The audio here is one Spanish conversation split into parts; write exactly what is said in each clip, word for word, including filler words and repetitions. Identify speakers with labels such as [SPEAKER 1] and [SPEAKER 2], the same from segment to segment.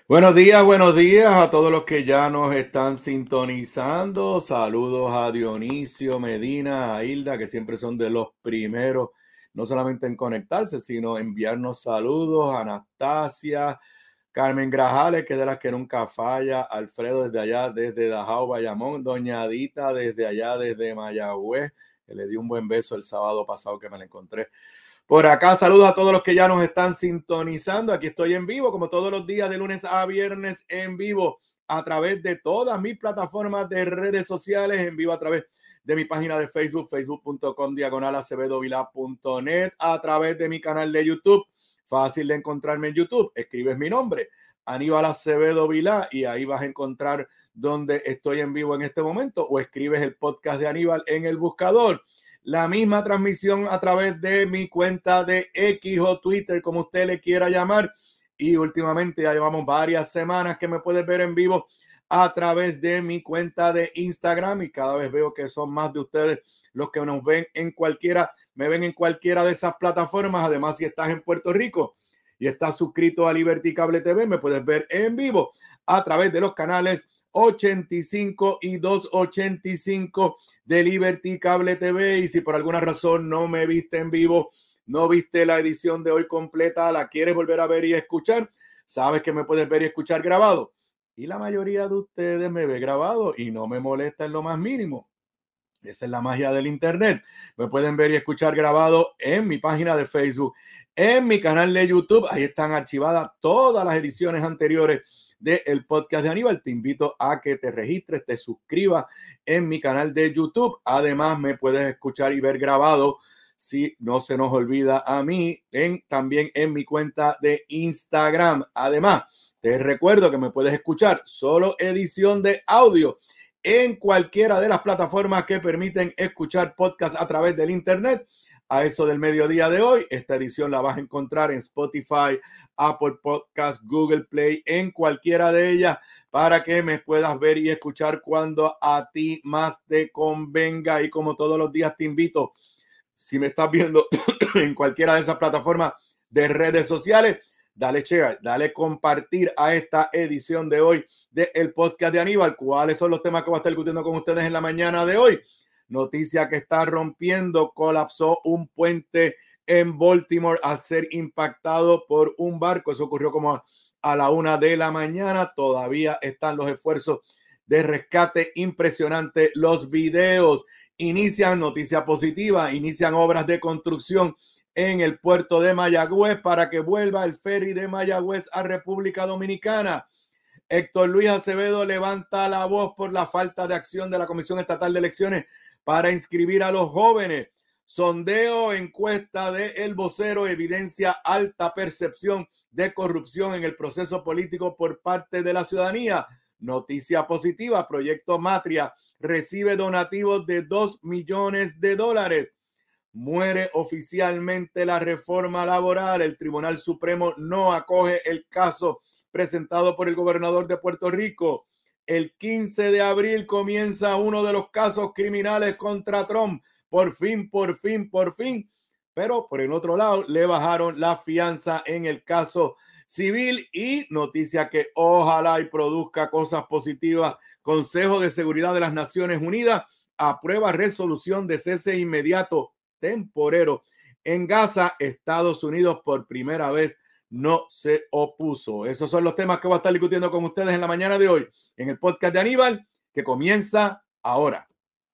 [SPEAKER 1] Buenos días, buenos días a todos los que ya nos están sintonizando. Saludos a Dionisio Medina, a Hilda, que siempre son de los primeros, no solamente en conectarse, sino enviarnos saludos. A Anastasia, Carmen Grajales, que es de las que nunca falla. Alfredo desde allá, desde Dajao, Bayamón. Doña Adita desde allá, desde Mayagüez, que le di un buen beso el sábado pasado que me la encontré por acá. Saludos a todos los que ya nos están sintonizando. Aquí estoy en vivo, como todos los días, de lunes a viernes, en vivo a través de todas mis plataformas de redes sociales, en vivo a través de mi página de Facebook, facebook.com diagonal acevedovila.net, a través de mi canal de YouTube. Fácil de encontrarme en YouTube. Escribes mi nombre, Aníbal Acevedo Vilá, y ahí vas a encontrar donde estoy en vivo en este momento, o escribes el podcast de Aníbal en el buscador. La misma transmisión a través de mi cuenta de X o Twitter, como usted le quiera llamar. Y últimamente ya llevamos varias semanas que me puedes ver en vivo a través de mi cuenta de Instagram, y cada vez veo que son más de ustedes los que nos ven en cualquiera, me ven en cualquiera de esas plataformas. Además, si estás en Puerto Rico y estás suscrito a Liberty Cable T V, me puedes ver en vivo a través de los canales ochenta y cinco y doscientos ochenta y cinco de Liberty Cable T V. Y si por alguna razón no me viste en vivo, no viste la edición de hoy completa, la quieres volver a ver y escuchar, sabes que me puedes ver y escuchar grabado. Y la mayoría de ustedes me ve grabado y no me molesta en lo más mínimo. Esa es la magia del internet. Me pueden ver y escuchar grabado en mi página de Facebook, en mi canal de YouTube. Ahí están archivadas todas las ediciones anteriores del podcast de Aníbal. Te invito a que te registres, te suscribas en mi canal de YouTube. Además, me puedes escuchar y ver grabado, si no se nos olvida a mí, en, también en mi cuenta de Instagram. Además, te recuerdo que me puedes escuchar solo edición de audio en cualquiera de las plataformas que permiten escuchar podcast a través del internet. A eso del mediodía de hoy, esta edición la vas a encontrar en Spotify, Apple Podcast, Google Play, en cualquiera de ellas, para que me puedas ver y escuchar cuando a ti más te convenga. Y como todos los días te invito, si me estás viendo en cualquiera de esas plataformas de redes sociales, dale share, dale compartir a esta edición de hoy del podcast de Aníbal. ¿Cuáles son los temas que voy a estar discutiendo con ustedes en la mañana de hoy? Noticia que está rompiendo: colapsó un puente en Baltimore al ser impactado por un barco. Eso ocurrió como a la una de la mañana. Todavía están los esfuerzos de rescate. Impresionante los videos. Inician, noticia positiva, inician obras de construcción en el puerto de Mayagüez para que vuelva el ferry de Mayagüez a República Dominicana. Héctor Luis Acevedo levanta la voz por la falta de acción de la Comisión Estatal de Elecciones para inscribir a los jóvenes. Sondeo, encuesta de El Vocero evidencia alta percepción de corrupción en el proceso político por parte de la ciudadanía. Noticia positiva: Proyecto Matria recibe donativos de dos millones de dólares. Muere oficialmente la reforma laboral. El Tribunal Supremo no acoge el caso presentado por el gobernador de Puerto Rico. El quince de abril comienza uno de los casos criminales contra Trump. Por fin, por fin, por fin. Pero por el otro lado, le bajaron la fianza en el caso civil. Y noticia que ojalá y produzca cosas positivas: Consejo de Seguridad de las Naciones Unidas aprueba resolución de cese inmediato temporero en Gaza. Estados Unidos por primera vez no se opuso. Esos son los temas que voy a estar discutiendo con ustedes en la mañana de hoy en el podcast de Aníbal, que comienza ahora.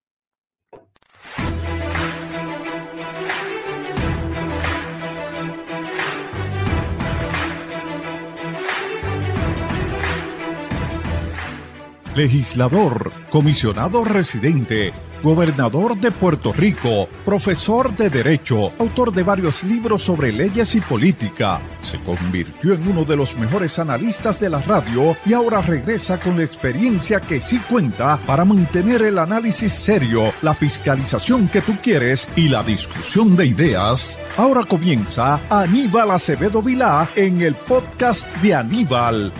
[SPEAKER 2] Legislador, comisionado residente, gobernador de Puerto Rico, profesor de Derecho, autor de varios libros sobre leyes y política. Se convirtió en uno de los mejores analistas de la radio y ahora regresa con la experiencia que sí cuenta para mantener el análisis serio, la fiscalización que tú quieres y la discusión de ideas. Ahora comienza Aníbal Acevedo Vilá en el podcast de Aníbal.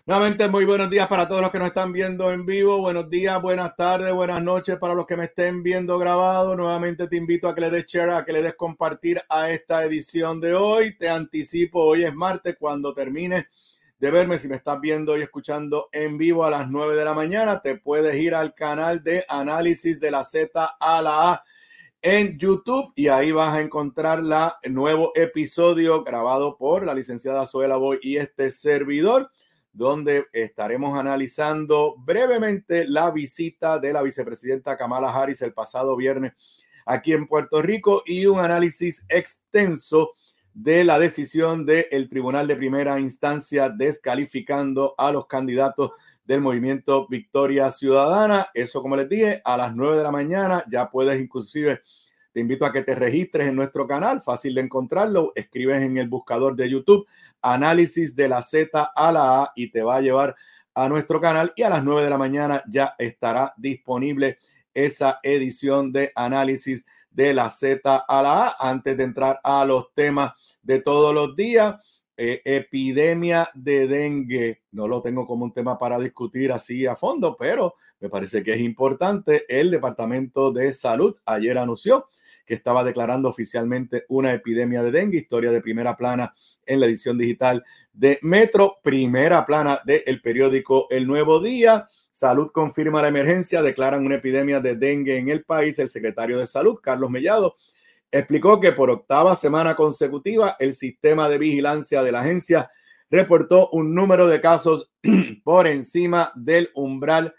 [SPEAKER 1] Nuevamente, muy buenos días para todos los que nos están viendo en vivo. Buenos días, buenas tardes, buenas noches para los que me estén viendo grabado. Nuevamente te invito a que le des share, a que le des compartir a esta edición de hoy. Te anticipo, hoy es martes, cuando termine de verme, si me estás viendo y escuchando en vivo a las nueve de la mañana, te puedes ir al canal de Análisis de la Z a la A en YouTube y ahí vas a encontrar la, el nuevo episodio grabado por la licenciada Zoela Boy y este servidor, donde estaremos analizando brevemente la visita de la vicepresidenta Kamala Harris el pasado viernes aquí en Puerto Rico y un análisis extenso de la decisión del Tribunal de Primera Instancia descalificando a los candidatos del movimiento Victoria Ciudadana. Eso, como les dije, a las nueve de la mañana. Ya puedes, inclusive, te invito a que te registres en nuestro canal, fácil de encontrarlo. Escribes en el buscador de YouTube Análisis de la Z a la A y te va a llevar a nuestro canal, y a las nueve de la mañana ya estará disponible esa edición de Análisis de la Z a la A. Antes de entrar a los temas de todos los días, eh, epidemia de dengue, no lo tengo como un tema para discutir así a fondo, pero me parece que es importante. El Departamento de Salud ayer anunció que estaba declarando oficialmente una epidemia de dengue. Historia de primera plana en la edición digital de Metro, primera plana del periódico El Nuevo Día. Salud confirma la emergencia, declaran una epidemia de dengue en el país. El secretario de Salud, Carlos Mellado, explicó que por octava semana consecutiva el sistema de vigilancia de la agencia reportó un número de casos por encima del umbral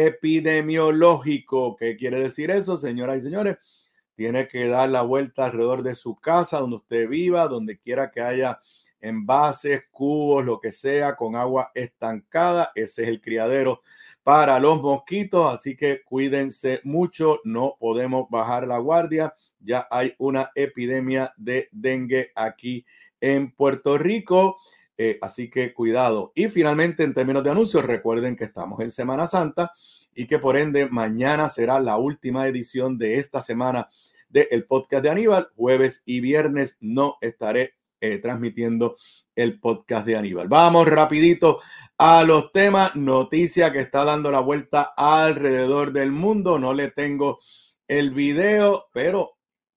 [SPEAKER 1] epidemiológico. ¿Qué quiere decir eso, señoras y señores? Tiene que dar la vuelta alrededor de su casa, donde usted viva, donde quiera que haya envases, cubos, lo que sea, con agua estancada. Ese es el criadero para los mosquitos, así que cuídense mucho, no podemos bajar la guardia. Ya hay una epidemia de dengue aquí en Puerto Rico, eh, así que cuidado. Y finalmente, en términos de anuncios, recuerden que estamos en Semana Santa y que por ende mañana será la última edición de esta semana del podcast de Aníbal. Jueves y viernes no estaré eh, transmitiendo el podcast de Aníbal. Vamos rapidito a los temas. Noticia que está dando la vuelta alrededor del mundo. No le tengo el video, pero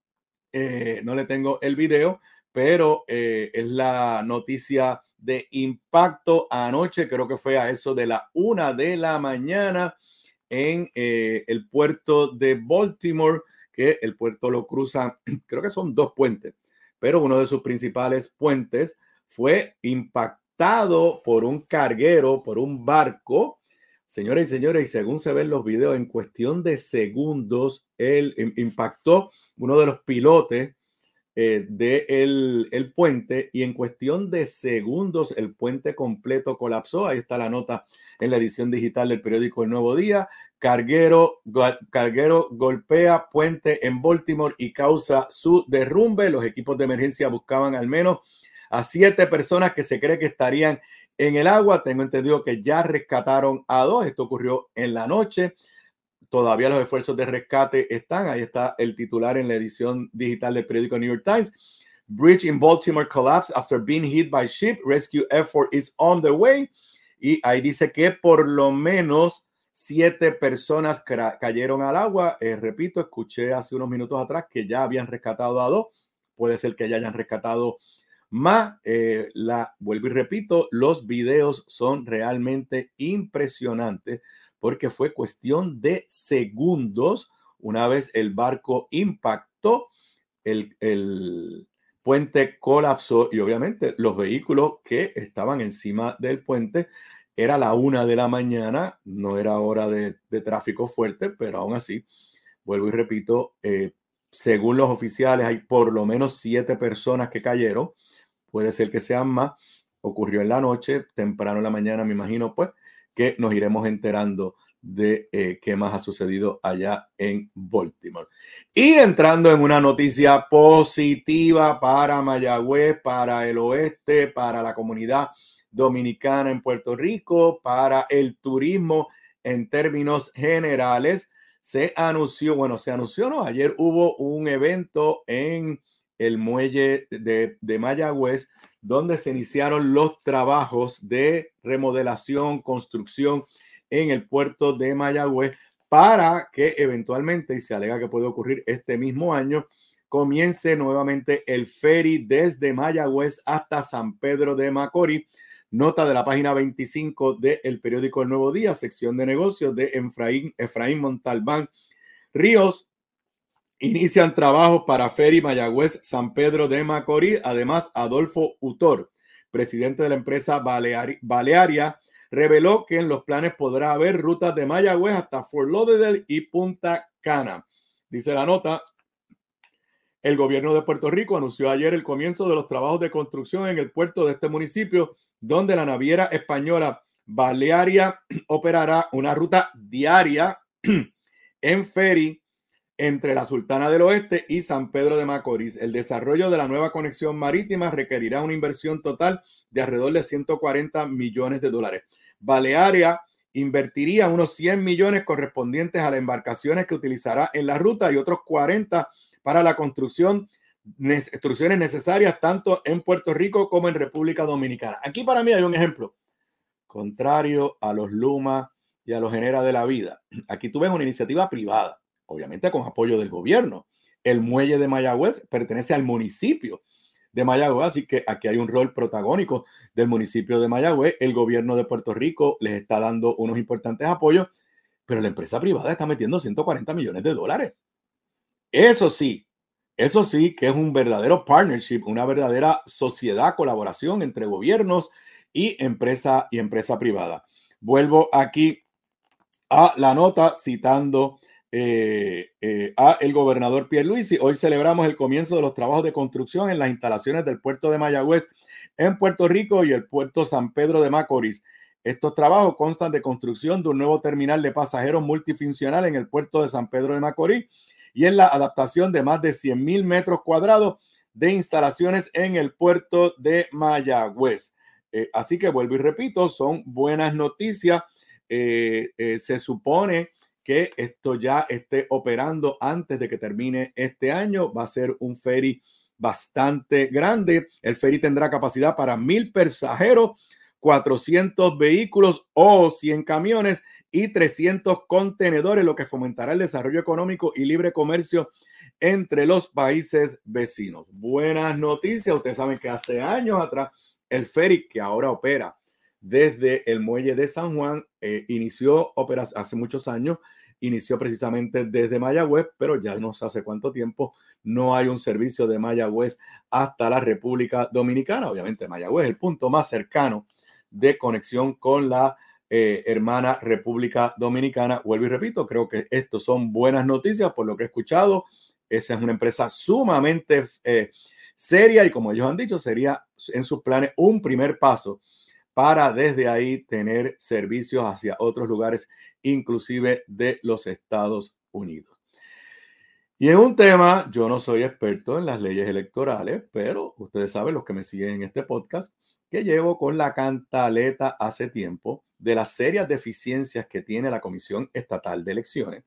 [SPEAKER 1] eh, no le tengo el video, pero eh, es la noticia de impacto anoche. Creo que fue a eso de la una de la mañana en eh, el puerto de Baltimore, que el puerto lo cruza, creo que son dos puentes, pero uno de sus principales puentes fue impactado por un carguero, por un barco. Señores y señores, y según se ven los videos, en cuestión de segundos, él impactó uno de los pilotes eh, del el puente, y en cuestión de segundos el puente completo colapsó. Ahí está la nota en la edición digital del periódico El Nuevo Día. Carguero, carguero golpea puente en Baltimore y causa su derrumbe. Los equipos de emergencia buscaban al menos a siete personas que se cree que estarían en el agua. Tengo entendido que ya rescataron a dos. Esto ocurrió en la noche. Todavía los esfuerzos de rescate están. Ahí está el titular en la edición digital del periódico New York Times. Bridge in Baltimore collapsed after being hit by ship. Rescue effort is on the way. Y ahí dice que por lo menos siete personas cayeron al agua. Eh, repito, escuché hace unos minutos atrás que ya habían rescatado a dos. Puede ser que ya hayan rescatado más. Eh, la, vuelvo y repito, los videos son realmente impresionantes, porque fue cuestión de segundos. Una vez el barco impactó, el, el puente colapsó y obviamente los vehículos que estaban encima del puente, era la una de la mañana, no era hora de, de tráfico fuerte, pero aún así, vuelvo y repito, eh, según los oficiales hay por lo menos siete personas que cayeron. Puede ser que sean más. Ocurrió en la noche, temprano en la mañana, me imagino, pues, que nos iremos enterando de eh, qué más ha sucedido allá en Baltimore. Y entrando en una noticia positiva para Mayagüez, para el oeste, para la comunidad dominicana en Puerto Rico, para el turismo en términos generales, se anunció, bueno, se anunció, ¿no? Ayer hubo un evento en el muelle de, de Mayagüez, donde se iniciaron los trabajos de remodelación, construcción en el puerto de Mayagüez para que eventualmente, y se alega que puede ocurrir este mismo año, comience nuevamente el ferry desde Mayagüez hasta San Pedro de Macorís. Nota de la página veinticinco del periódico El Nuevo Día, sección de negocios de Efraín, Efraín Montalbán Ríos. Inician trabajos para ferry Mayagüez San Pedro de Macorís. Además, Adolfo Utor, presidente de la empresa Baleari, Balearia, reveló que en los planes podrá haber rutas de Mayagüez hasta Fort Lauderdale y Punta Cana. Dice la nota: el gobierno de Puerto Rico anunció ayer el comienzo de los trabajos de construcción en el puerto de este municipio, donde la naviera española Balearia operará una ruta diaria en ferry entre la Sultana del Oeste y San Pedro de Macorís. El desarrollo de la nueva conexión marítima requerirá una inversión total de alrededor de ciento cuarenta millones de dólares. Balearia invertiría unos cien millones correspondientes a las embarcaciones que utilizará en la ruta y otros cuarenta para la construcción, construcciones necesarias tanto en Puerto Rico como en República Dominicana. Aquí para mí hay un ejemplo contrario a los Luma y a los Genera de la Vida. Aquí tú ves una iniciativa privada, obviamente con apoyo del gobierno. El muelle de Mayagüez pertenece al municipio de Mayagüez, así que aquí hay un rol protagónico del municipio de Mayagüez. El gobierno de Puerto Rico les está dando unos importantes apoyos, pero la empresa privada está metiendo ciento cuarenta millones de dólares. Eso sí, eso sí que es un verdadero partnership, una verdadera sociedad, colaboración entre gobiernos y empresa y empresa privada. Vuelvo aquí a la nota citando eh, eh, a el gobernador Pierluisi. Hoy celebramos el comienzo de los trabajos de construcción en las instalaciones del puerto de Mayagüez en Puerto Rico y el puerto San Pedro de Macorís. Estos trabajos constan de construcción de un nuevo terminal de pasajeros multifuncional en el puerto de San Pedro de Macorís y en la adaptación de más de cien mil metros cuadrados de instalaciones en el puerto de Mayagüez. Eh, así que vuelvo y repito, son buenas noticias. Eh, eh, se supone que esto ya esté operando antes de que termine este año. Va a ser un ferry bastante grande. El ferry tendrá capacidad para mil pasajeros, cuatrocientos vehículos o cien camiones y trescientos contenedores, lo que fomentará el desarrollo económico y libre comercio entre los países vecinos. Buenas noticias. Ustedes saben que hace años atrás el ferry que ahora opera desde el muelle de San Juan eh, inició operación hace muchos años, inició precisamente desde Mayagüez, pero ya no sé hace cuánto tiempo no hay un servicio de Mayagüez hasta la República Dominicana. Obviamente Mayagüez es el punto más cercano de conexión con la eh, hermana República Dominicana. Vuelvo y repito, creo que estos son buenas noticias por lo que he escuchado. Esa es una empresa sumamente eh, seria y, como ellos han dicho, sería en sus planes un primer paso para desde ahí tener servicios hacia otros lugares, inclusive de los Estados Unidos. Y en un tema, yo no soy experto en las leyes electorales, pero ustedes saben, los que me siguen en este podcast, que llevo con la cantaleta hace tiempo de las serias deficiencias que tiene la Comisión Estatal de Elecciones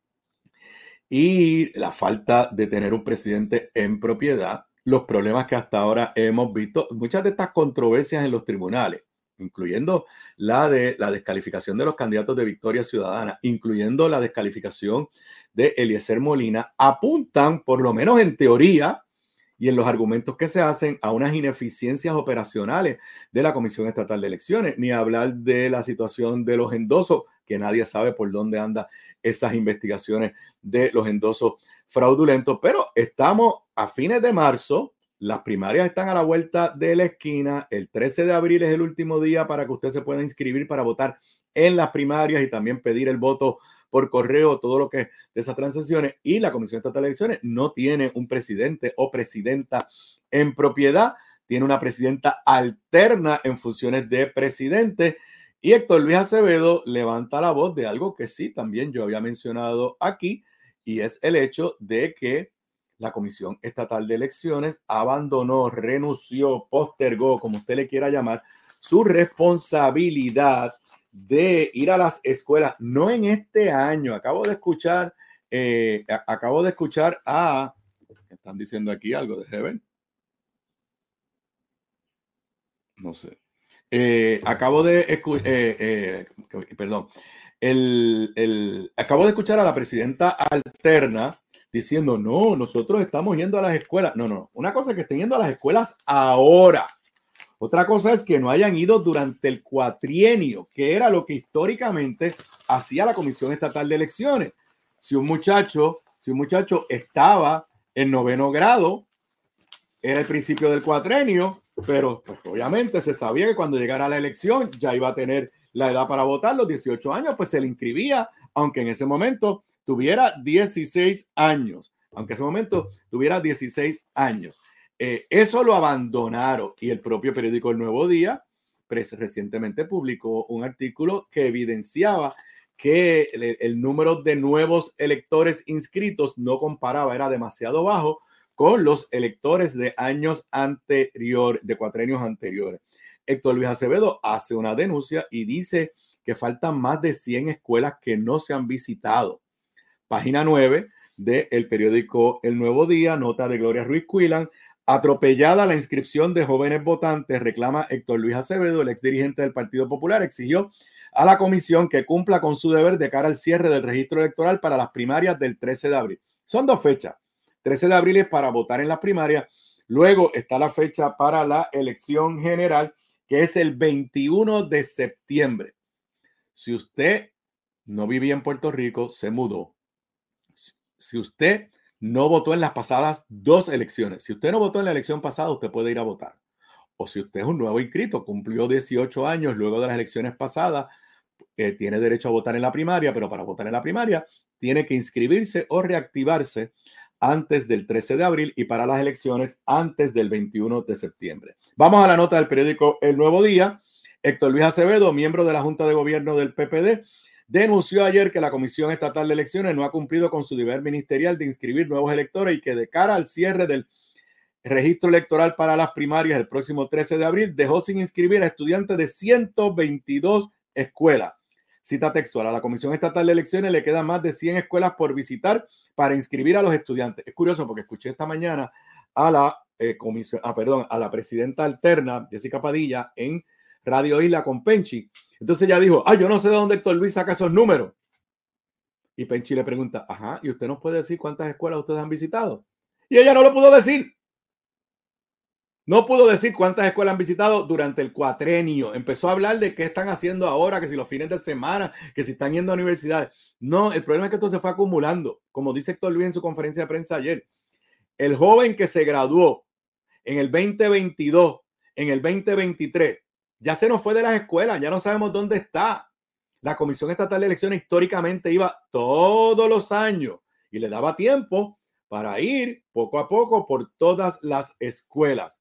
[SPEAKER 1] y la falta de tener un presidente en propiedad, los problemas que hasta ahora hemos visto, muchas de estas controversias en los tribunales, incluyendo la de la descalificación de los candidatos de Victoria Ciudadana, incluyendo la descalificación de Eliezer Molina, apuntan, por lo menos en teoría y en los argumentos que se hacen, a unas ineficiencias operacionales de la Comisión Estatal de Elecciones, ni hablar de la situación de los endosos, que nadie sabe por dónde andan esas investigaciones de los endosos fraudulentos. Pero estamos a fines de marzo, las primarias están a la vuelta de la esquina, el trece de abril es el último día para que usted se pueda inscribir para votar en las primarias y también pedir el voto por correo, todo lo que es de esas transacciones, y la Comisión Estatal de Elecciones no tiene un presidente o presidenta en propiedad, tiene una presidenta alterna en funciones de presidente, y Héctor Luis Acevedo levanta la voz de algo que sí, también yo había mencionado aquí, y es el hecho de que la Comisión Estatal de Elecciones abandonó, renunció, postergó, como usted le quiera llamar, su responsabilidad de ir a las escuelas, no en este año. Acabo de escuchar, eh, acabo de escuchar a Están diciendo aquí algo de Heaven. No sé. Eh, acabo de escuchar, eh, eh, perdón, el, el, acabo de escuchar a la presidenta alterna diciendo, no, nosotros estamos yendo a las escuelas. No, no, una cosa es que estén yendo a las escuelas ahora. Otra cosa es que no hayan ido durante el cuatrienio, que era lo que históricamente hacía la Comisión Estatal de Elecciones. Si un muchacho, si un muchacho estaba en noveno grado, era el principio del cuatrenio, pero pues, obviamente se sabía que cuando llegara la elección ya iba a tener la edad para votar, los dieciocho años, pues se le inscribía, aunque en ese momento tuviera dieciséis años, aunque en ese momento tuviera dieciséis años. Eh, eso lo abandonaron y el propio periódico El Nuevo Día pues, recientemente publicó un artículo que evidenciaba que el, el número de nuevos electores inscritos no comparaba, era demasiado bajo con los electores de años anteriores, de cuatrenios anteriores. Héctor Luis Acevedo hace una denuncia y dice que faltan más de cien escuelas que no se han visitado. Página nueve del periódico El Nuevo Día, nota de Gloria Ruiz Cuilan. Atropellada la inscripción de jóvenes votantes, reclama Héctor Luis Acevedo, el exdirigente del Partido Popular, exigió a la comisión que cumpla con su deber de cara al cierre del registro electoral para las primarias del trece de abril. Son dos fechas. trece de abril es para votar en las primarias. Luego está la fecha para la elección general, que es el veintiuno de septiembre. Si usted no vivía en Puerto Rico, se mudó. Si usted no votó en las pasadas dos elecciones, si usted no votó en la elección pasada, usted puede ir a votar. O si usted es un nuevo inscrito, cumplió dieciocho años luego de las elecciones pasadas, eh, tiene derecho a votar en la primaria, pero para votar en la primaria tiene que inscribirse o reactivarse antes del trece de abril y para las elecciones antes del veintiuno de septiembre. Vamos a la nota del periódico El Nuevo Día. Héctor Luis Acevedo, miembro de la Junta de Gobierno del P P D, denunció ayer que la Comisión Estatal de Elecciones no ha cumplido con su deber ministerial de inscribir nuevos electores y que de cara al cierre del registro electoral para las primarias el próximo trece de abril dejó sin inscribir a estudiantes de ciento veintidós escuelas. Cita textual: a la Comisión Estatal de Elecciones le quedan más de cien escuelas por visitar para inscribir a los estudiantes. Es curioso porque escuché esta mañana a la eh, comisión, ah, perdón, a la presidenta alterna, Jessica Padilla, en Radio Isla con Penchi. Entonces ella dijo, ah, yo no sé de dónde Héctor Luis saca esos números. Y Penchi le pregunta, ajá, ¿y usted nos puede decir cuántas escuelas ustedes han visitado? Y ella no lo pudo decir. No pudo decir cuántas escuelas han visitado durante el cuatrenio. Empezó a hablar de qué están haciendo ahora, que si los fines de semana, que si están yendo a universidades. No, el problema es que esto se fue acumulando. Como dice Héctor Luis en su conferencia de prensa ayer, el joven que se graduó en el veinte veintidós, en el veinte veintitrés, ya se nos fue de las escuelas, ya no sabemos dónde está. La Comisión Estatal de Elecciones históricamente iba todos los años y le daba tiempo para ir poco a poco por todas las escuelas.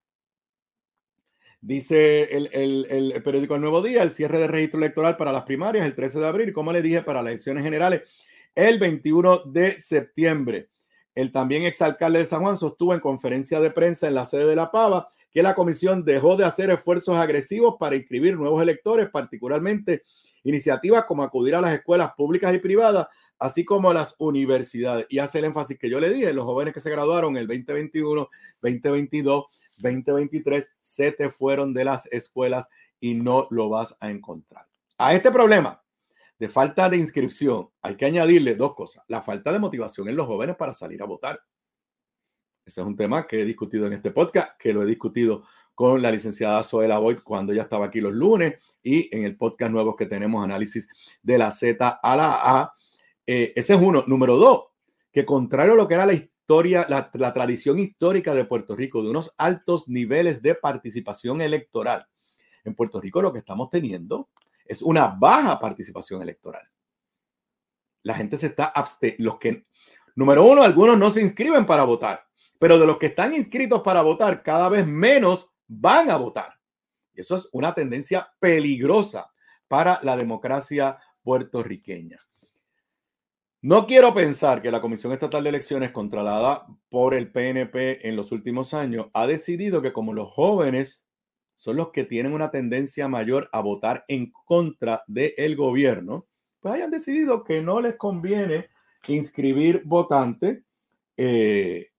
[SPEAKER 1] Dice el, el, el periódico El Nuevo Día, el cierre de registro electoral para las primarias el trece de abril, como le dije, para las elecciones generales el veintiuno de septiembre. El también exalcalde de San Juan sostuvo en conferencia de prensa en la sede de La Pava que la comisión dejó de hacer esfuerzos agresivos para inscribir nuevos electores, particularmente iniciativas como acudir a las escuelas públicas y privadas, así como a las universidades. Y hace el énfasis que yo le dije, los jóvenes que se graduaron el veinte veintiuno, veinte veintidós, veinte veintitrés, se te fueron de las escuelas y no lo vas a encontrar. A este problema de falta de inscripción hay que añadirle dos cosas. La falta de motivación en los jóvenes para salir a votar. Ese es un tema que he discutido en este podcast, que lo he discutido con la licenciada Zoela Boyd cuando ella estaba aquí los lunes y en el podcast nuevo que tenemos, análisis de la Z a la A. Eh, ese es uno. Número dos, que contrario a lo que era la historia, la, la tradición histórica de Puerto Rico, de unos altos niveles de participación electoral, en Puerto Rico lo que estamos teniendo es una baja participación electoral. La gente se está absteniendo. Los que, número uno, algunos no se inscriben para votar, pero de los que están inscritos para votar, cada vez menos van a votar. Y eso es una tendencia peligrosa para la democracia puertorriqueña. No quiero pensar que la Comisión Estatal de Elecciones, controlada por el P N P en los últimos años, ha decidido que como los jóvenes son los que tienen una tendencia mayor a votar en contra del gobierno, pues hayan decidido que no les conviene inscribir votantes, eh,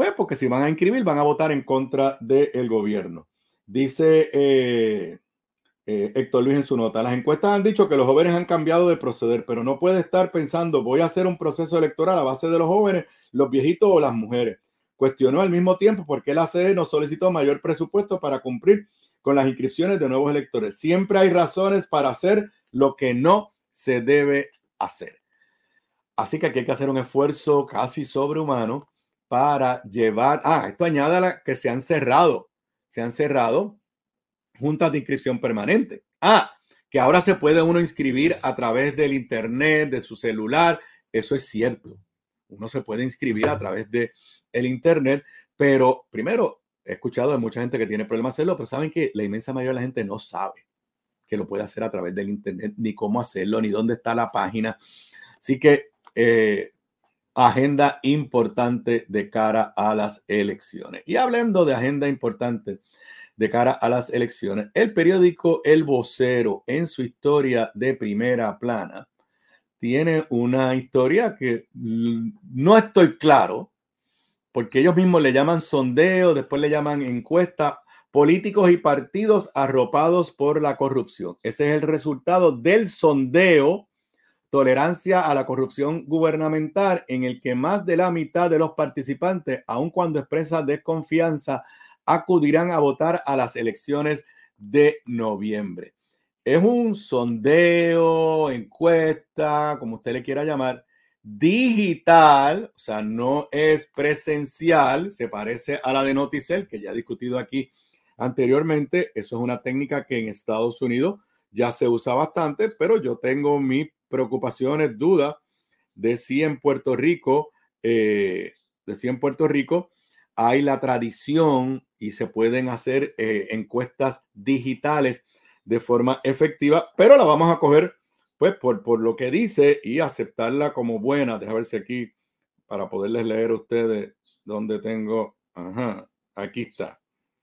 [SPEAKER 1] Pues porque si van a inscribir, van a votar en contra del gobierno. Dice eh, eh, Héctor Luis en su nota, las encuestas han dicho que los jóvenes han cambiado de proceder, pero no puede estar pensando, voy a hacer un proceso electoral a base de los jóvenes, los viejitos o las mujeres. Cuestionó al mismo tiempo por qué la C E no solicitó mayor presupuesto para cumplir con las inscripciones de nuevos electores. Siempre hay razones para hacer lo que no se debe hacer. Así que aquí hay que hacer un esfuerzo casi sobrehumano para llevar... Ah, esto añade a la que se han cerrado. Se han cerrado juntas de inscripción permanente. Ah, que ahora se puede uno inscribir a través del internet, de su celular. Eso es cierto. Uno se puede inscribir a través del internet, pero primero he escuchado de mucha gente que tiene problemas hacerlo, pero saben que la inmensa mayoría de la gente no sabe que lo puede hacer a través del internet, ni cómo hacerlo, ni dónde está la página. Así que eh, agenda importante de cara a las elecciones. Y hablando de agenda importante de cara a las elecciones, el periódico El Vocero, en su historia de primera plana, tiene una historia que no estoy claro, porque ellos mismos le llaman sondeo, después le llaman encuesta, políticos y partidos arropados por la corrupción. Ese es el resultado del sondeo Tolerancia a la Corrupción Gubernamental, en el que más de la mitad de los participantes, aun cuando expresan desconfianza, acudirán a votar a las elecciones de noviembre. Es un sondeo, encuesta, como usted le quiera llamar, digital, o sea, no es presencial, se parece a la de Noticel, que ya he discutido aquí anteriormente. Eso es una técnica que en Estados Unidos ya se usa bastante, pero yo tengo mis preocupaciones, dudas de si en Puerto Rico, eh, de si en Puerto Rico hay la tradición y se pueden hacer eh, encuestas digitales de forma efectiva, pero la vamos a coger pues por, por lo que dice y aceptarla como buena. Déjame ver si aquí, para poderles leer a ustedes dónde tengo, ajá, aquí está.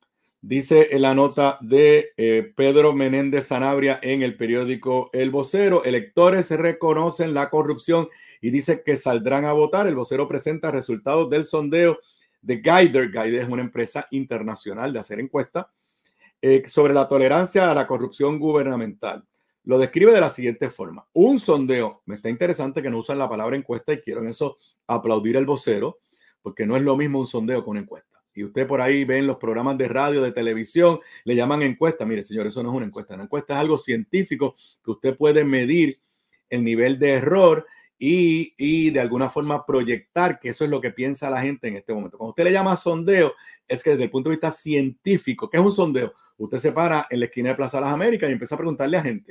[SPEAKER 1] Dice en la nota de eh, Pedro Menéndez Sanabria en el periódico El Vocero, electores reconocen la corrupción y dice que saldrán a votar. El Vocero presenta resultados del sondeo de Guider. Guider es una empresa internacional de hacer encuestas eh, sobre la tolerancia a la corrupción gubernamental. Lo describe de la siguiente forma. Un sondeo, me está interesante que no usan la palabra encuesta y quiero en eso aplaudir al Vocero, porque no es lo mismo un sondeo que una encuesta. Y usted por ahí ve en los programas de radio, de televisión, le llaman encuesta. Mire, señor, eso no es una encuesta. Una encuesta es algo científico que usted puede medir el nivel de error y, y de alguna forma proyectar que eso es lo que piensa la gente en este momento. Cuando usted le llama sondeo, es que desde el punto de vista científico, ¿qué es un sondeo? Usted se para en la esquina de Plaza Las Américas y empieza a preguntarle a gente.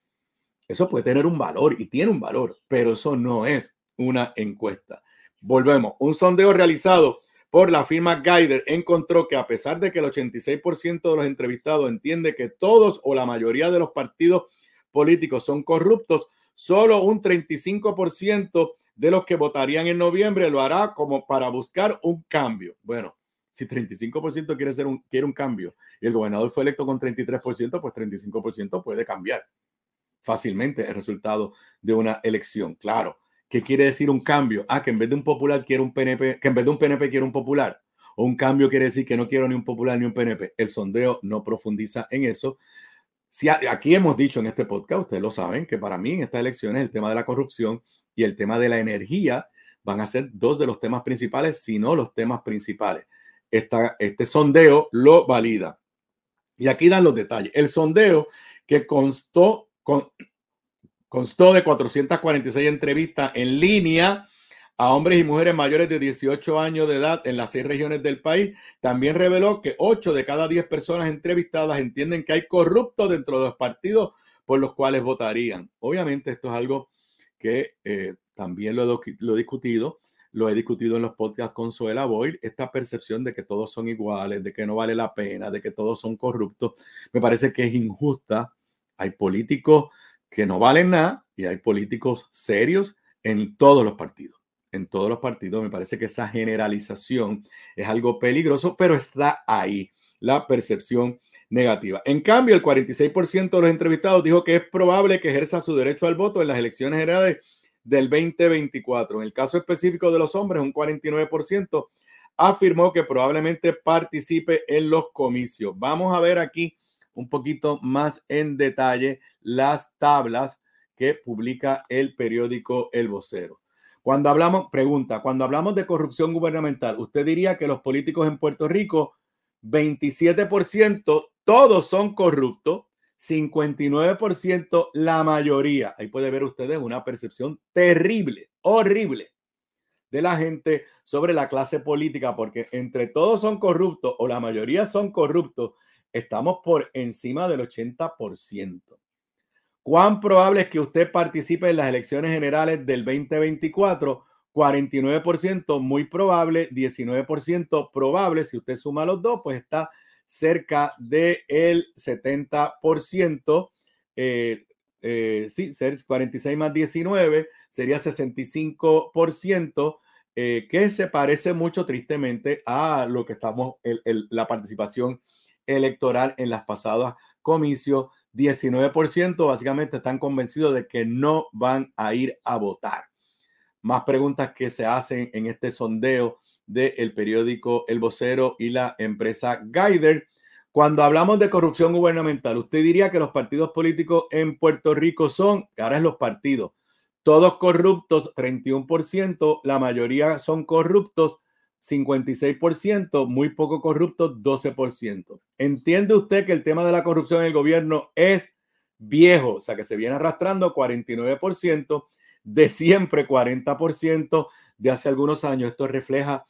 [SPEAKER 1] Eso puede tener un valor y tiene un valor, pero eso no es una encuesta. Volvemos. Un sondeo realizado por la firma Guider encontró que a pesar de que el ochenta y seis por ciento de los entrevistados entiende que todos o la mayoría de los partidos políticos son corruptos, solo un treinta y cinco por ciento de los que votarían en noviembre lo hará como para buscar un cambio. Bueno, si treinta y cinco por ciento quiere, ser un, quiere un cambio y el gobernador fue electo con treinta y tres por ciento, pues treinta y cinco por ciento puede cambiar fácilmente el resultado de una elección. Claro. ¿Qué quiere decir un cambio? Ah, que en vez de un popular quiere un P N P, que en vez de un P N P quiere un popular. O un cambio quiere decir que no quiero ni un popular ni un P N P. El sondeo no profundiza en eso. Si aquí hemos dicho en este podcast, ustedes lo saben, que para mí en estas elecciones el tema de la corrupción y el tema de la energía van a ser dos de los temas principales, si no los temas principales. Esta, este sondeo lo valida. Y aquí dan los detalles. El sondeo que constó con... Constó de cuatrocientas cuarenta y seis entrevistas en línea a hombres y mujeres mayores de dieciocho años de edad en las seis regiones del país. También reveló que ocho de cada diez personas entrevistadas entienden que hay corruptos dentro de los partidos por los cuales votarían. Obviamente esto es algo que eh, también lo he, lo he discutido, lo he discutido en los podcasts con Zoela Boyle, esta percepción de que todos son iguales, de que no vale la pena, de que todos son corruptos, me parece que es injusta. Hay políticos que no valen nada y hay políticos serios en todos los partidos. En todos los partidos me parece que esa generalización es algo peligroso, pero está ahí la percepción negativa. En cambio, el cuarenta y seis por ciento de los entrevistados dijo que es probable que ejerza su derecho al voto en las elecciones generales del veinte veinticuatro. En el caso específico de los hombres, un cuarenta y nueve por ciento afirmó que probablemente participe en los comicios. Vamos a ver aquí un poquito más en detalle las tablas que publica el periódico El Vocero. Cuando hablamos, pregunta, cuando hablamos de corrupción gubernamental, ¿usted diría que los políticos en Puerto Rico, veintisiete por ciento, todos son corruptos, cincuenta y nueve por ciento la mayoría? Ahí puede ver ustedes una percepción terrible, horrible de la gente sobre la clase política, porque entre todos son corruptos o la mayoría son corruptos, estamos por encima del ochenta por ciento. ¿Cuán probable es que usted participe en las elecciones generales del veinte veinticuatro? cuarenta y nueve por ciento muy probable, diecinueve por ciento probable. Si usted suma los dos, pues está cerca del setenta por ciento. Eh, eh, sí, cuarenta y seis más diecinueve sería sesenta y cinco por ciento, eh, que se parece mucho tristemente a lo que estamos, el, el, la participación electoral en las pasadas comicios. diecinueve por ciento básicamente están convencidos de que no van a ir a votar. Más preguntas que se hacen en este sondeo del periódico El Vocero y la empresa Guider. Cuando hablamos de corrupción gubernamental, ¿usted diría que los partidos políticos en Puerto Rico son, ahora es los partidos, todos corruptos, treinta y uno por ciento, la mayoría son corruptos, cincuenta y seis por ciento, muy poco corruptos, doce por ciento. ¿Entiende usted que el tema de la corrupción en el gobierno es viejo? O sea, que se viene arrastrando cuarenta y nueve por ciento, de siempre cuarenta por ciento, de hace algunos años. Esto refleja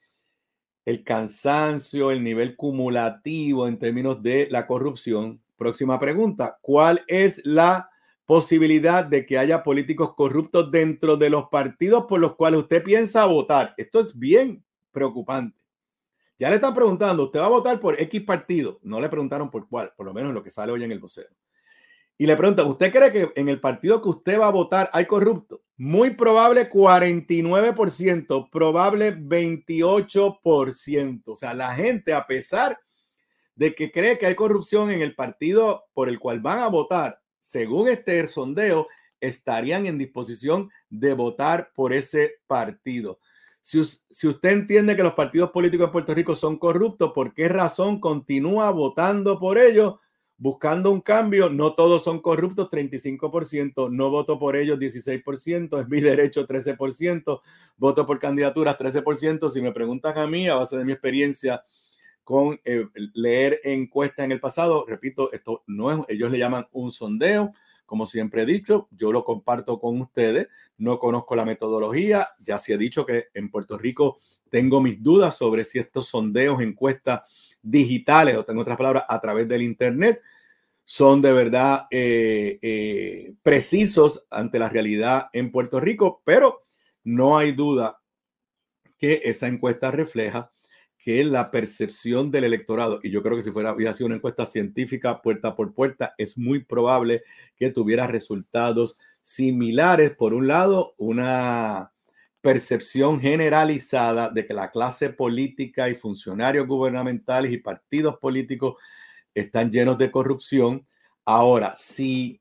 [SPEAKER 1] el cansancio, el nivel cumulativo en términos de la corrupción. Próxima pregunta, ¿cuál es la posibilidad de que haya políticos corruptos dentro de los partidos por los cuales usted piensa votar? Esto es bien preocupante. Ya le están preguntando, ¿usted va a votar por X partido? No le preguntaron por cuál, por lo menos lo que sale hoy en El Vocero. Y le preguntan, ¿usted cree que en el partido que usted va a votar hay corruptos? Muy probable cuarenta y nueve por ciento, probable veintiocho por ciento. O sea, la gente, a pesar de que cree que hay corrupción en el partido por el cual van a votar, según este sondeo, estarían en disposición de votar por ese partido. Si, si usted entiende que los partidos políticos en Puerto Rico son corruptos, ¿por qué razón continúa votando por ellos, buscando un cambio? No todos son corruptos, treinta y cinco por ciento, no voto por ellos, dieciséis por ciento, es mi derecho, trece por ciento, voto por candidaturas, trece por ciento. Si me preguntan a mí, a base de mi experiencia con eh, leer encuestas en el pasado, repito, esto no es, ellos le llaman un sondeo, como siempre he dicho, yo lo comparto con ustedes, no conozco la metodología, ya sí he dicho que en Puerto Rico tengo mis dudas sobre si estos sondeos, encuestas digitales, o en otras palabras, a través del internet, son de verdad eh, eh, precisos ante la realidad en Puerto Rico, pero no hay duda que esa encuesta refleja que la percepción del electorado, y yo creo que si fuera hubiera sido una encuesta científica puerta por puerta, es muy probable que tuviera resultados similares. Por un lado, una percepción generalizada de que la clase política y funcionarios gubernamentales y partidos políticos están llenos de corrupción. Ahora, si,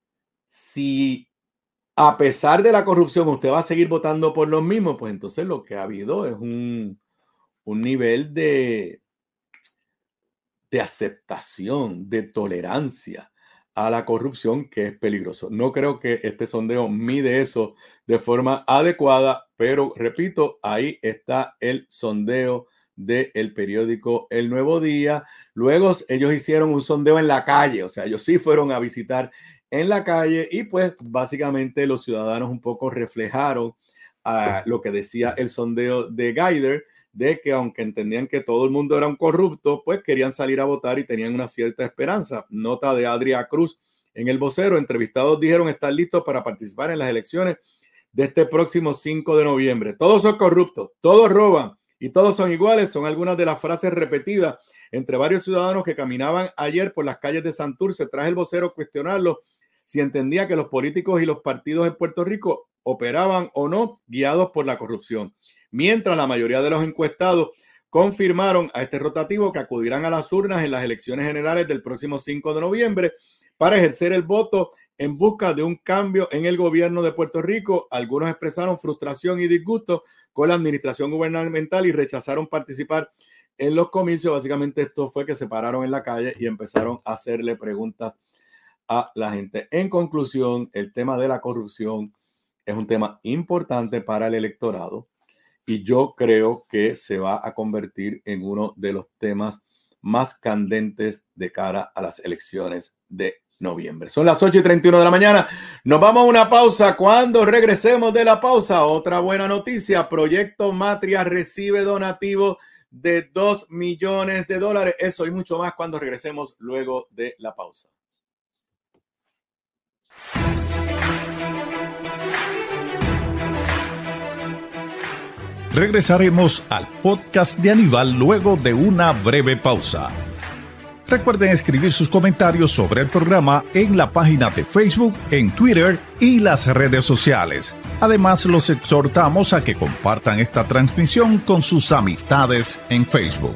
[SPEAKER 1] si a pesar de la corrupción usted va a seguir votando por los mismos, pues entonces lo que ha habido es un un nivel de, de aceptación, de tolerancia a la corrupción que es peligroso. No creo que este sondeo mide eso de forma adecuada, pero repito, ahí está el sondeo del periódico El Nuevo Día. Luego ellos hicieron un sondeo en la calle, o sea, ellos sí fueron a visitar en la calle y pues básicamente los ciudadanos un poco reflejaron uh, lo que decía el sondeo de Guider, de que aunque entendían que todo el mundo era un corrupto, pues querían salir a votar y tenían una cierta esperanza. Nota de Adria Cruz en El Vocero, entrevistados dijeron estar listos para participar en las elecciones de este próximo cinco de noviembre. Todos son corruptos, todos roban y todos son iguales, son algunas de las frases repetidas entre varios ciudadanos que caminaban ayer por las calles de Santurce tras El Vocero cuestionarlo si entendía que los políticos y los partidos en Puerto Rico operaban o no guiados por la corrupción. Mientras la mayoría de los encuestados confirmaron a este rotativo que acudirán a las urnas en las elecciones generales del próximo cinco de noviembre para ejercer el voto en busca de un cambio en el gobierno de Puerto Rico. Algunos expresaron frustración y disgusto con la administración gubernamental y rechazaron participar en los comicios. Básicamente esto fue que se pararon en la calle y empezaron a hacerle preguntas a la gente. En conclusión, el tema de la corrupción es un tema importante para el electorado y yo creo que se va a convertir en uno de los temas más candentes de cara a las elecciones de noviembre. Son las ocho y treinta y uno de la mañana. Nos vamos a una pausa. Cuando regresemos de la pausa, otra buena noticia. Proyecto Matria recibe donativo de dos millones de dólares. Eso y mucho más cuando regresemos luego de la pausa.
[SPEAKER 2] Regresaremos al podcast de Aníbal luego de una breve pausa. Recuerden escribir sus comentarios sobre el programa en la página de Facebook, en Twitter y las redes sociales. Además, los exhortamos a que compartan esta transmisión con sus amistades en Facebook.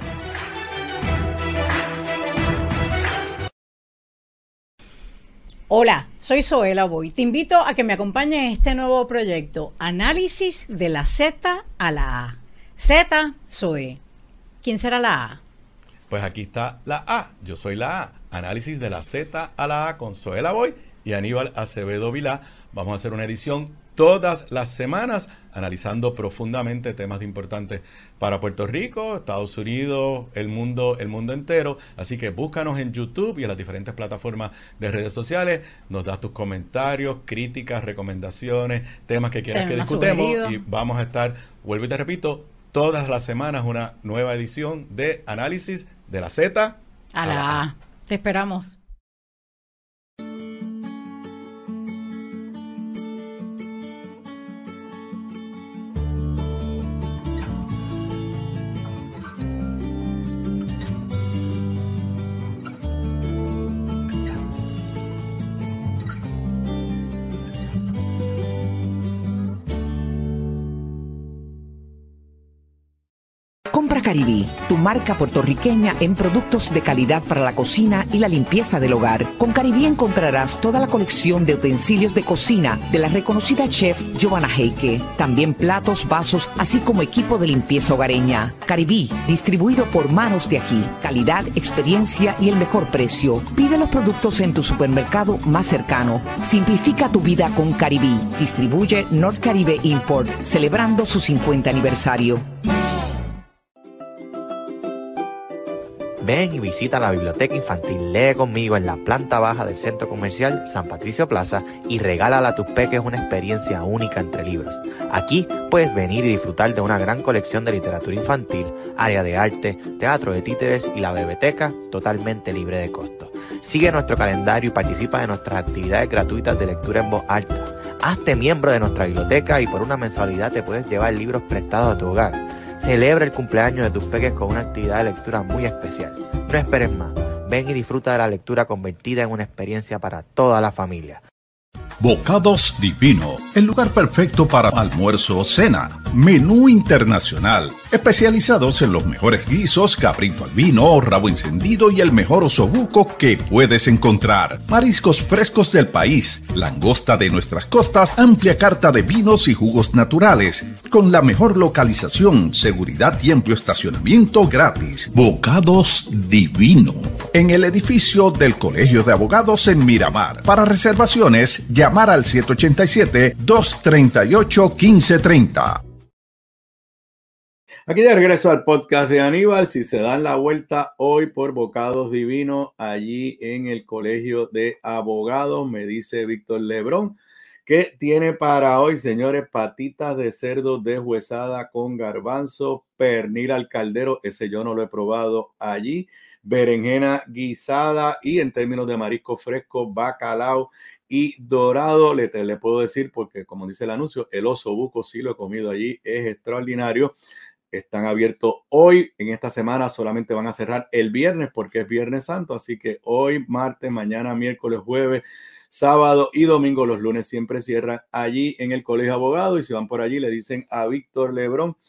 [SPEAKER 3] Hola, soy Zoela Boy. Te invito a que me acompañes en este nuevo proyecto, Análisis de la Z a la A. Z, Zoe. ¿Quién será la A?
[SPEAKER 4] Pues aquí está la A. Yo soy la A. Análisis de la Z a la A con Zoela Boy y Aníbal Acevedo Vilá. Vamos a hacer una edición todas las semanas analizando profundamente temas importantes para Puerto Rico, Estados Unidos, el mundo, el mundo entero. Así que búscanos en YouTube y en las diferentes plataformas de redes sociales. Nos das tus comentarios, críticas, recomendaciones, temas que quieras que discutemos y vamos a estar, vuelvo y te repito, todas las semanas una nueva edición de Análisis de la Z
[SPEAKER 3] a la A. Te esperamos.
[SPEAKER 5] Compra Caribí, tu marca puertorriqueña en productos de calidad para la cocina y la limpieza del hogar. Con Caribí encontrarás toda la colección de utensilios de cocina de la reconocida chef Joanna Heike. También platos, vasos, así como equipo de limpieza hogareña. Caribí, distribuido por Manos de Aquí. Calidad, experiencia y el mejor precio. Pide los productos en tu supermercado más cercano. Simplifica tu vida con Caribí. Distribuye North Caribe Import, celebrando su cincuenta aniversario.
[SPEAKER 6] Ven y visita la Biblioteca Infantil Lee Conmigo en la planta baja del Centro Comercial San Patricio Plaza y regálale a tus peques una experiencia única entre libros. Aquí puedes venir y disfrutar de una gran colección de literatura infantil, área de arte, teatro de títeres y la biblioteca totalmente libre de costo. Sigue nuestro calendario y participa de nuestras actividades gratuitas de lectura en voz alta. Hazte miembro de nuestra biblioteca y por una mensualidad te puedes llevar libros prestados a tu hogar. Celebra el cumpleaños de tus peques con una actividad de lectura muy especial. No esperes más. Ven y disfruta de la lectura convertida en una experiencia para toda la familia.
[SPEAKER 2] Bocados Divino, el lugar perfecto para almuerzo o cena. Menú internacional, especializados en los mejores guisos, cabrito al vino, rabo encendido y el mejor osobuco que puedes encontrar. Mariscos frescos del país, langosta de nuestras costas, amplia carta de vinos y jugos naturales, con la mejor localización, seguridad y amplio estacionamiento gratis. Bocados Divino, en el edificio del Colegio de Abogados en Miramar. Para reservaciones, llamar al siete ocho siete, dos tres ocho, uno cinco tres cero.
[SPEAKER 1] Aquí de regreso al podcast de Aníbal. Si se dan la vuelta hoy por Bocados Divino, allí en el Colegio de Abogados, me dice Víctor Lebrón, que tiene para hoy, señores, patitas de cerdo deshuesada con garbanzo, pernil al caldero, ese yo no lo he probado allí, berenjena guisada y en términos de marisco fresco, bacalao y dorado. Le, le puedo decir, porque como dice el anuncio, el osobuco sí lo he comido allí, es extraordinario. Están abiertos hoy, en esta semana solamente van a cerrar el viernes porque es Viernes Santo, así que hoy, martes, mañana, miércoles, jueves, sábado y domingo, los lunes siempre cierran allí en el Colegio de Abogados. Y si van por allí le dicen a Víctor Lebrón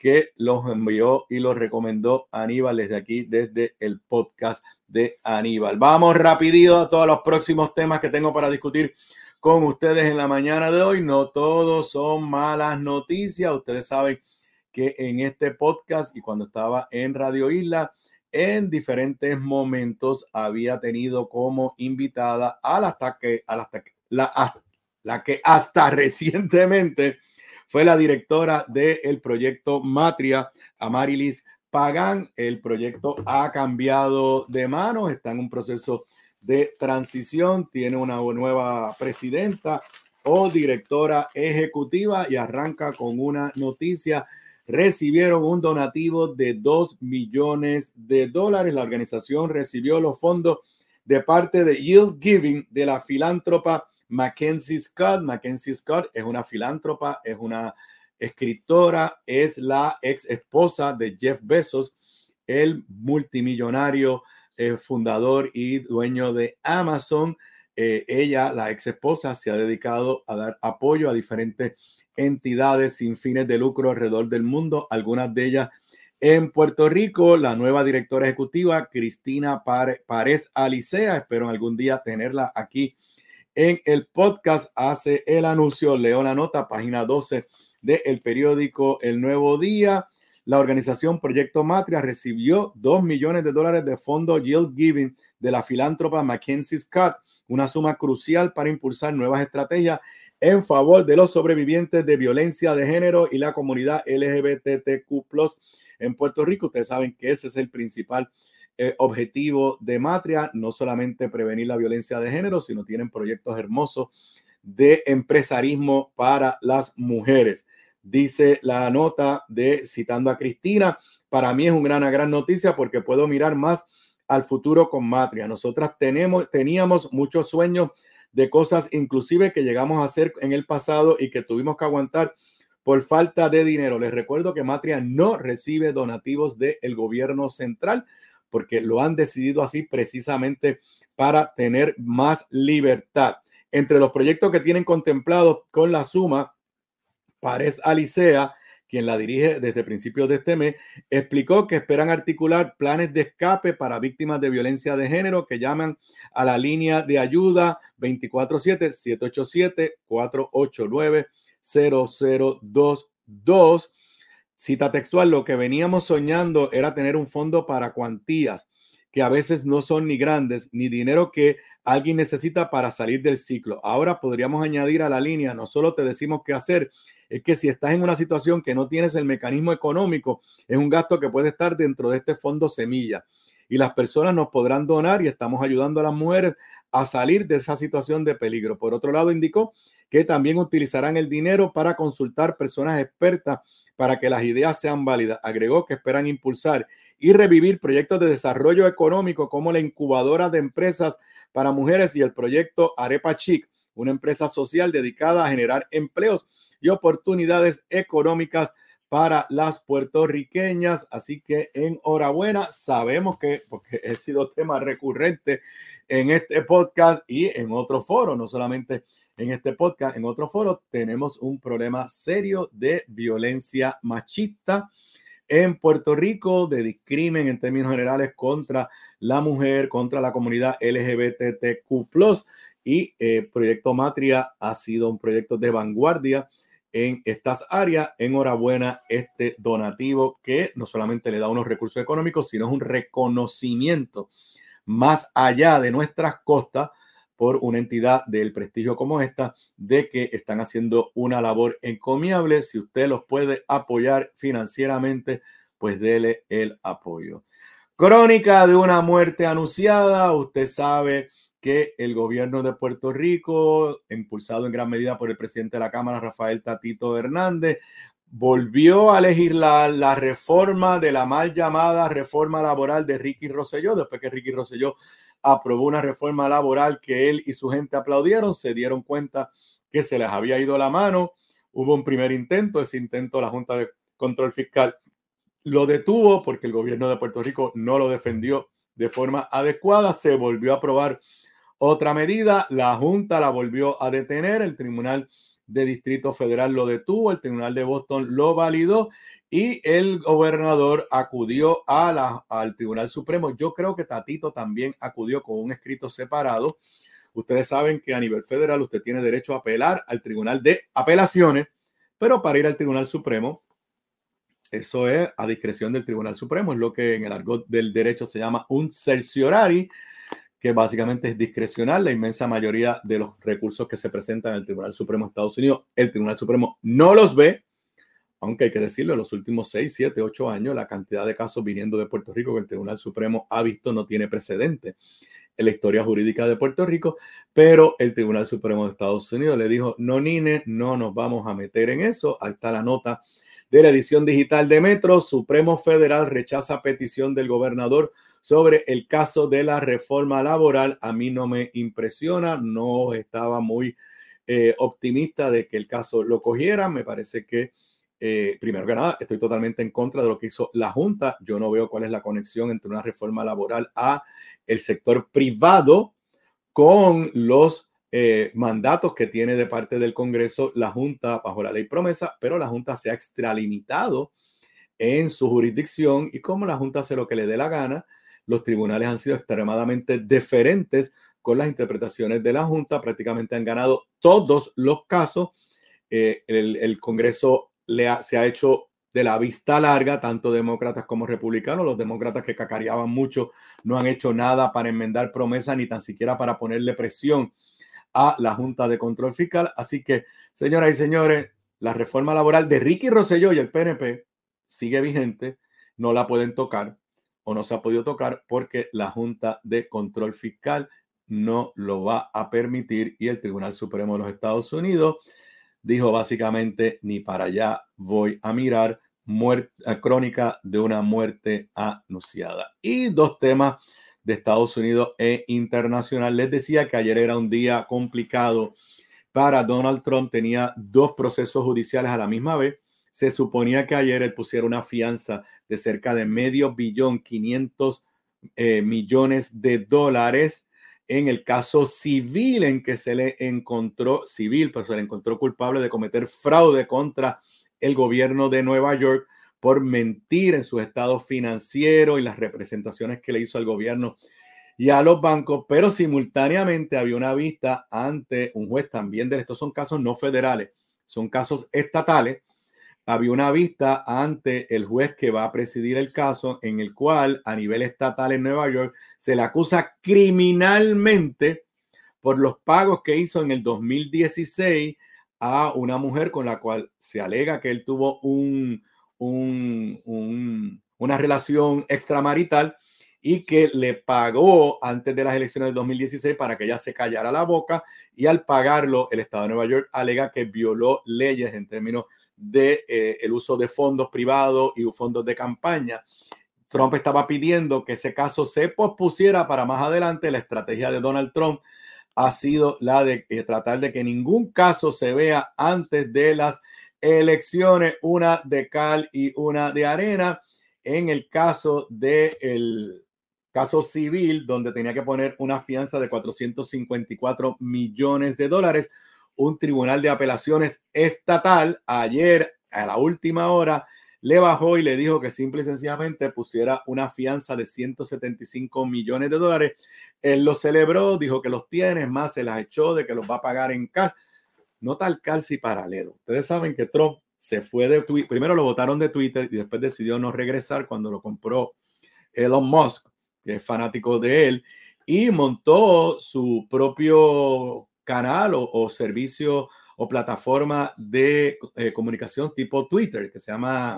[SPEAKER 1] que los envió y los recomendó Aníbal desde aquí, desde el podcast de Aníbal. Vamos rapidito a todos los próximos temas que tengo para discutir con ustedes en la mañana de hoy. No todos son malas noticias. Ustedes saben que en este podcast y cuando estaba en Radio Isla, en diferentes momentos había tenido como invitada a la, hasta que, a la, hasta que, la, la que hasta recientemente fue la directora del proyecto Matria, Amarilis Pagán. El proyecto ha cambiado de manos, está en un proceso de transición, tiene una nueva presidenta o directora ejecutiva y arranca con una noticia. Recibieron un donativo de dos millones de dólares. La organización recibió los fondos de parte de Yield Giving de la filántropa Mackenzie Scott. Mackenzie Scott es una filántropa, es una escritora, es la ex esposa de Jeff Bezos, el multimillonario eh, fundador y dueño de Amazon. Eh, ella, la ex esposa, se ha dedicado a dar apoyo a diferentes entidades sin fines de lucro alrededor del mundo, algunas de ellas en Puerto Rico. La nueva directora ejecutiva, Cristina Párez Alicea, espero algún día tenerla aquí en el podcast, hace el anuncio. Leo la nota, página doce del periódico El Nuevo Día. La organización Proyecto Matria recibió dos millones de dólares de fondo Yield Giving de la filántropa Mackenzie Scott, una suma crucial para impulsar nuevas estrategias en favor de los sobrevivientes de violencia de género y la comunidad L G B T Q plus en Puerto Rico. Ustedes saben que ese es el principal Eh, objetivo de Matria, no solamente prevenir la violencia de género, sino tienen proyectos hermosos de empresarismo para las mujeres. Dice la nota de citando a Cristina, para mí es una gran, gran noticia porque puedo mirar más al futuro con Matria. Nosotras tenemos, teníamos muchos sueños de cosas inclusive que llegamos a hacer en el pasado y que tuvimos que aguantar por falta de dinero. Les recuerdo que Matria no recibe donativos del gobierno central, porque lo han decidido así precisamente para tener más libertad. Entre los proyectos que tienen contemplados con la suma, Párez Alicea, quien la dirige desde principios de este mes, explicó que esperan articular planes de escape para víctimas de violencia de género que llaman a la línea de ayuda veinticuatro siete, siete ocho siete, cuatro ocho nueve, cero cero dos dos. Cita textual, lo que veníamos soñando era tener un fondo para cuantías que a veces no son ni grandes, ni dinero que alguien necesita para salir del ciclo. Ahora podríamos añadir a la línea, no solo te decimos qué hacer, es que si estás en una situación que no tienes el mecanismo económico, es un gasto que puede estar dentro de este fondo semilla. Y las personas nos podrán donar y estamos ayudando a las mujeres a salir de esa situación de peligro. Por otro lado, indicó que también utilizarán el dinero para consultar personas expertas para que las ideas sean válidas. Agregó que esperan impulsar y revivir proyectos de desarrollo económico como la incubadora de empresas para mujeres y el proyecto Arepa Chic, una empresa social dedicada a generar empleos y oportunidades económicas para las puertorriqueñas. Así que enhorabuena. Sabemos que, porque he sido tema recurrente en este podcast y en otro foro, no solamente en este podcast, en otro foro, tenemos un problema serio de violencia machista en Puerto Rico, de discrimen en términos generales contra la mujer, contra la comunidad L G B T Q plus, y eh, Proyecto Matria ha sido un proyecto de vanguardia en estas áreas. Enhorabuena este donativo que no solamente le da unos recursos económicos, sino es un reconocimiento más allá de nuestras costas por una entidad del prestigio como esta, de que están haciendo una labor encomiable. Si usted los puede apoyar financieramente, pues dele el apoyo. Crónica de una muerte anunciada. Usted sabe que el gobierno de Puerto Rico, impulsado en gran medida por el presidente de la Cámara, Rafael Tatito Hernández, volvió a legislar la reforma de la mal llamada reforma laboral de Ricky Rosselló. Después que Ricky Rosselló aprobó una reforma laboral que él y su gente aplaudieron, se dieron cuenta que se les había ido la mano. Hubo un primer intento, ese intento la Junta de Control Fiscal lo detuvo porque el gobierno de Puerto Rico no lo defendió de forma adecuada. Se volvió a aprobar otra medida, la Junta la volvió a detener, el Tribunal de Distrito Federal lo detuvo, el Tribunal de Boston lo validó y el gobernador acudió a la, al Tribunal Supremo. Yo creo que Tatito también acudió con un escrito separado. Ustedes saben que a nivel federal usted tiene derecho a apelar al Tribunal de Apelaciones, pero para ir al Tribunal Supremo, eso es a discreción del Tribunal Supremo, es lo que en el argot del derecho se llama un certiorari, que básicamente es discrecional. La inmensa mayoría de los recursos que se presentan en el Tribunal Supremo de Estados Unidos, el Tribunal Supremo no los ve, aunque hay que decirlo, en los últimos seis, siete, ocho años, la cantidad de casos viniendo de Puerto Rico que el Tribunal Supremo ha visto no tiene precedente en la historia jurídica de Puerto Rico, pero el Tribunal Supremo de Estados Unidos le dijo, no, Nine, no nos vamos a meter en eso. Ahí está la nota de la edición digital de Metro. Supremo Federal rechaza petición del gobernador sobre el caso de la reforma laboral. A mí no me impresiona, no estaba muy eh, optimista de que el caso lo cogiera. Me parece que, eh, primero que nada, estoy totalmente en contra de lo que hizo la Junta. Yo no veo cuál es la conexión entre una reforma laboral a el sector privado con los eh, mandatos que tiene de parte del Congreso la Junta bajo la ley promesa, pero la Junta se ha extralimitado en su jurisdicción y como la Junta hace lo que le dé la gana, los tribunales han sido extremadamente deferentes con las interpretaciones de la Junta, prácticamente han ganado todos los casos. Eh, el, el Congreso le ha, se ha hecho de la vista larga, tanto demócratas como republicanos. Los demócratas que cacareaban mucho no han hecho nada para enmendar promesas ni tan siquiera para ponerle presión a la Junta de Control Fiscal. Así que, señoras y señores, la reforma laboral de Ricky Rosselló y el P N P sigue vigente, no la pueden tocar o no se ha podido tocar porque la Junta de Control Fiscal no lo va a permitir y el Tribunal Supremo de los Estados Unidos dijo básicamente ni para allá voy a mirar. Muerte, crónica de una muerte anunciada. Y dos temas de Estados Unidos e internacional. Les decía que ayer era un día complicado para Donald Trump. Tenía dos procesos judiciales a la misma vez. Se suponía que ayer él pusiera una fianza de cerca de medio billón, quinientos eh, millones de dólares en el caso civil en que se le encontró, civil, pero se le encontró culpable de cometer fraude contra el gobierno de Nueva York por mentir en sus estados financieros y las representaciones que le hizo al gobierno y a los bancos, pero simultáneamente había una vista ante un juez también de estos son casos no federales, son casos estatales. Había una vista ante el juez que va a presidir el caso en el cual a nivel estatal en Nueva York se le acusa criminalmente por los pagos que hizo en el dos mil dieciséis a una mujer con la cual se alega que él tuvo un, un, un, una relación extramarital y que le pagó antes de las elecciones del dos mil dieciséis para que ella se callara la boca y al pagarlo el Estado de Nueva York alega que violó leyes en términos de eh, el uso de fondos privados y fondos de campaña. Trump estaba pidiendo que ese caso se pospusiera para más adelante. La estrategia de Donald Trump ha sido la de eh, tratar de que ningún caso se vea antes de las elecciones, una de cal y una de arena. En el caso del caso civil, donde tenía que poner una fianza de cuatrocientos cincuenta y cuatro millones de dólares, un tribunal de apelaciones estatal ayer a la última hora le bajó y le dijo que simple y sencillamente pusiera una fianza de ciento setenta y cinco millones de dólares. Él lo celebró, dijo que los tiene, más se las echó de que los va a pagar en cash. No tal calci paralelo. Ustedes saben que Trump se fue de Twitter, primero lo votaron de Twitter y después decidió no regresar cuando lo compró Elon Musk, que es fanático de él, y montó su propio canal o, o servicio o plataforma de eh, comunicación tipo Twitter, que se llama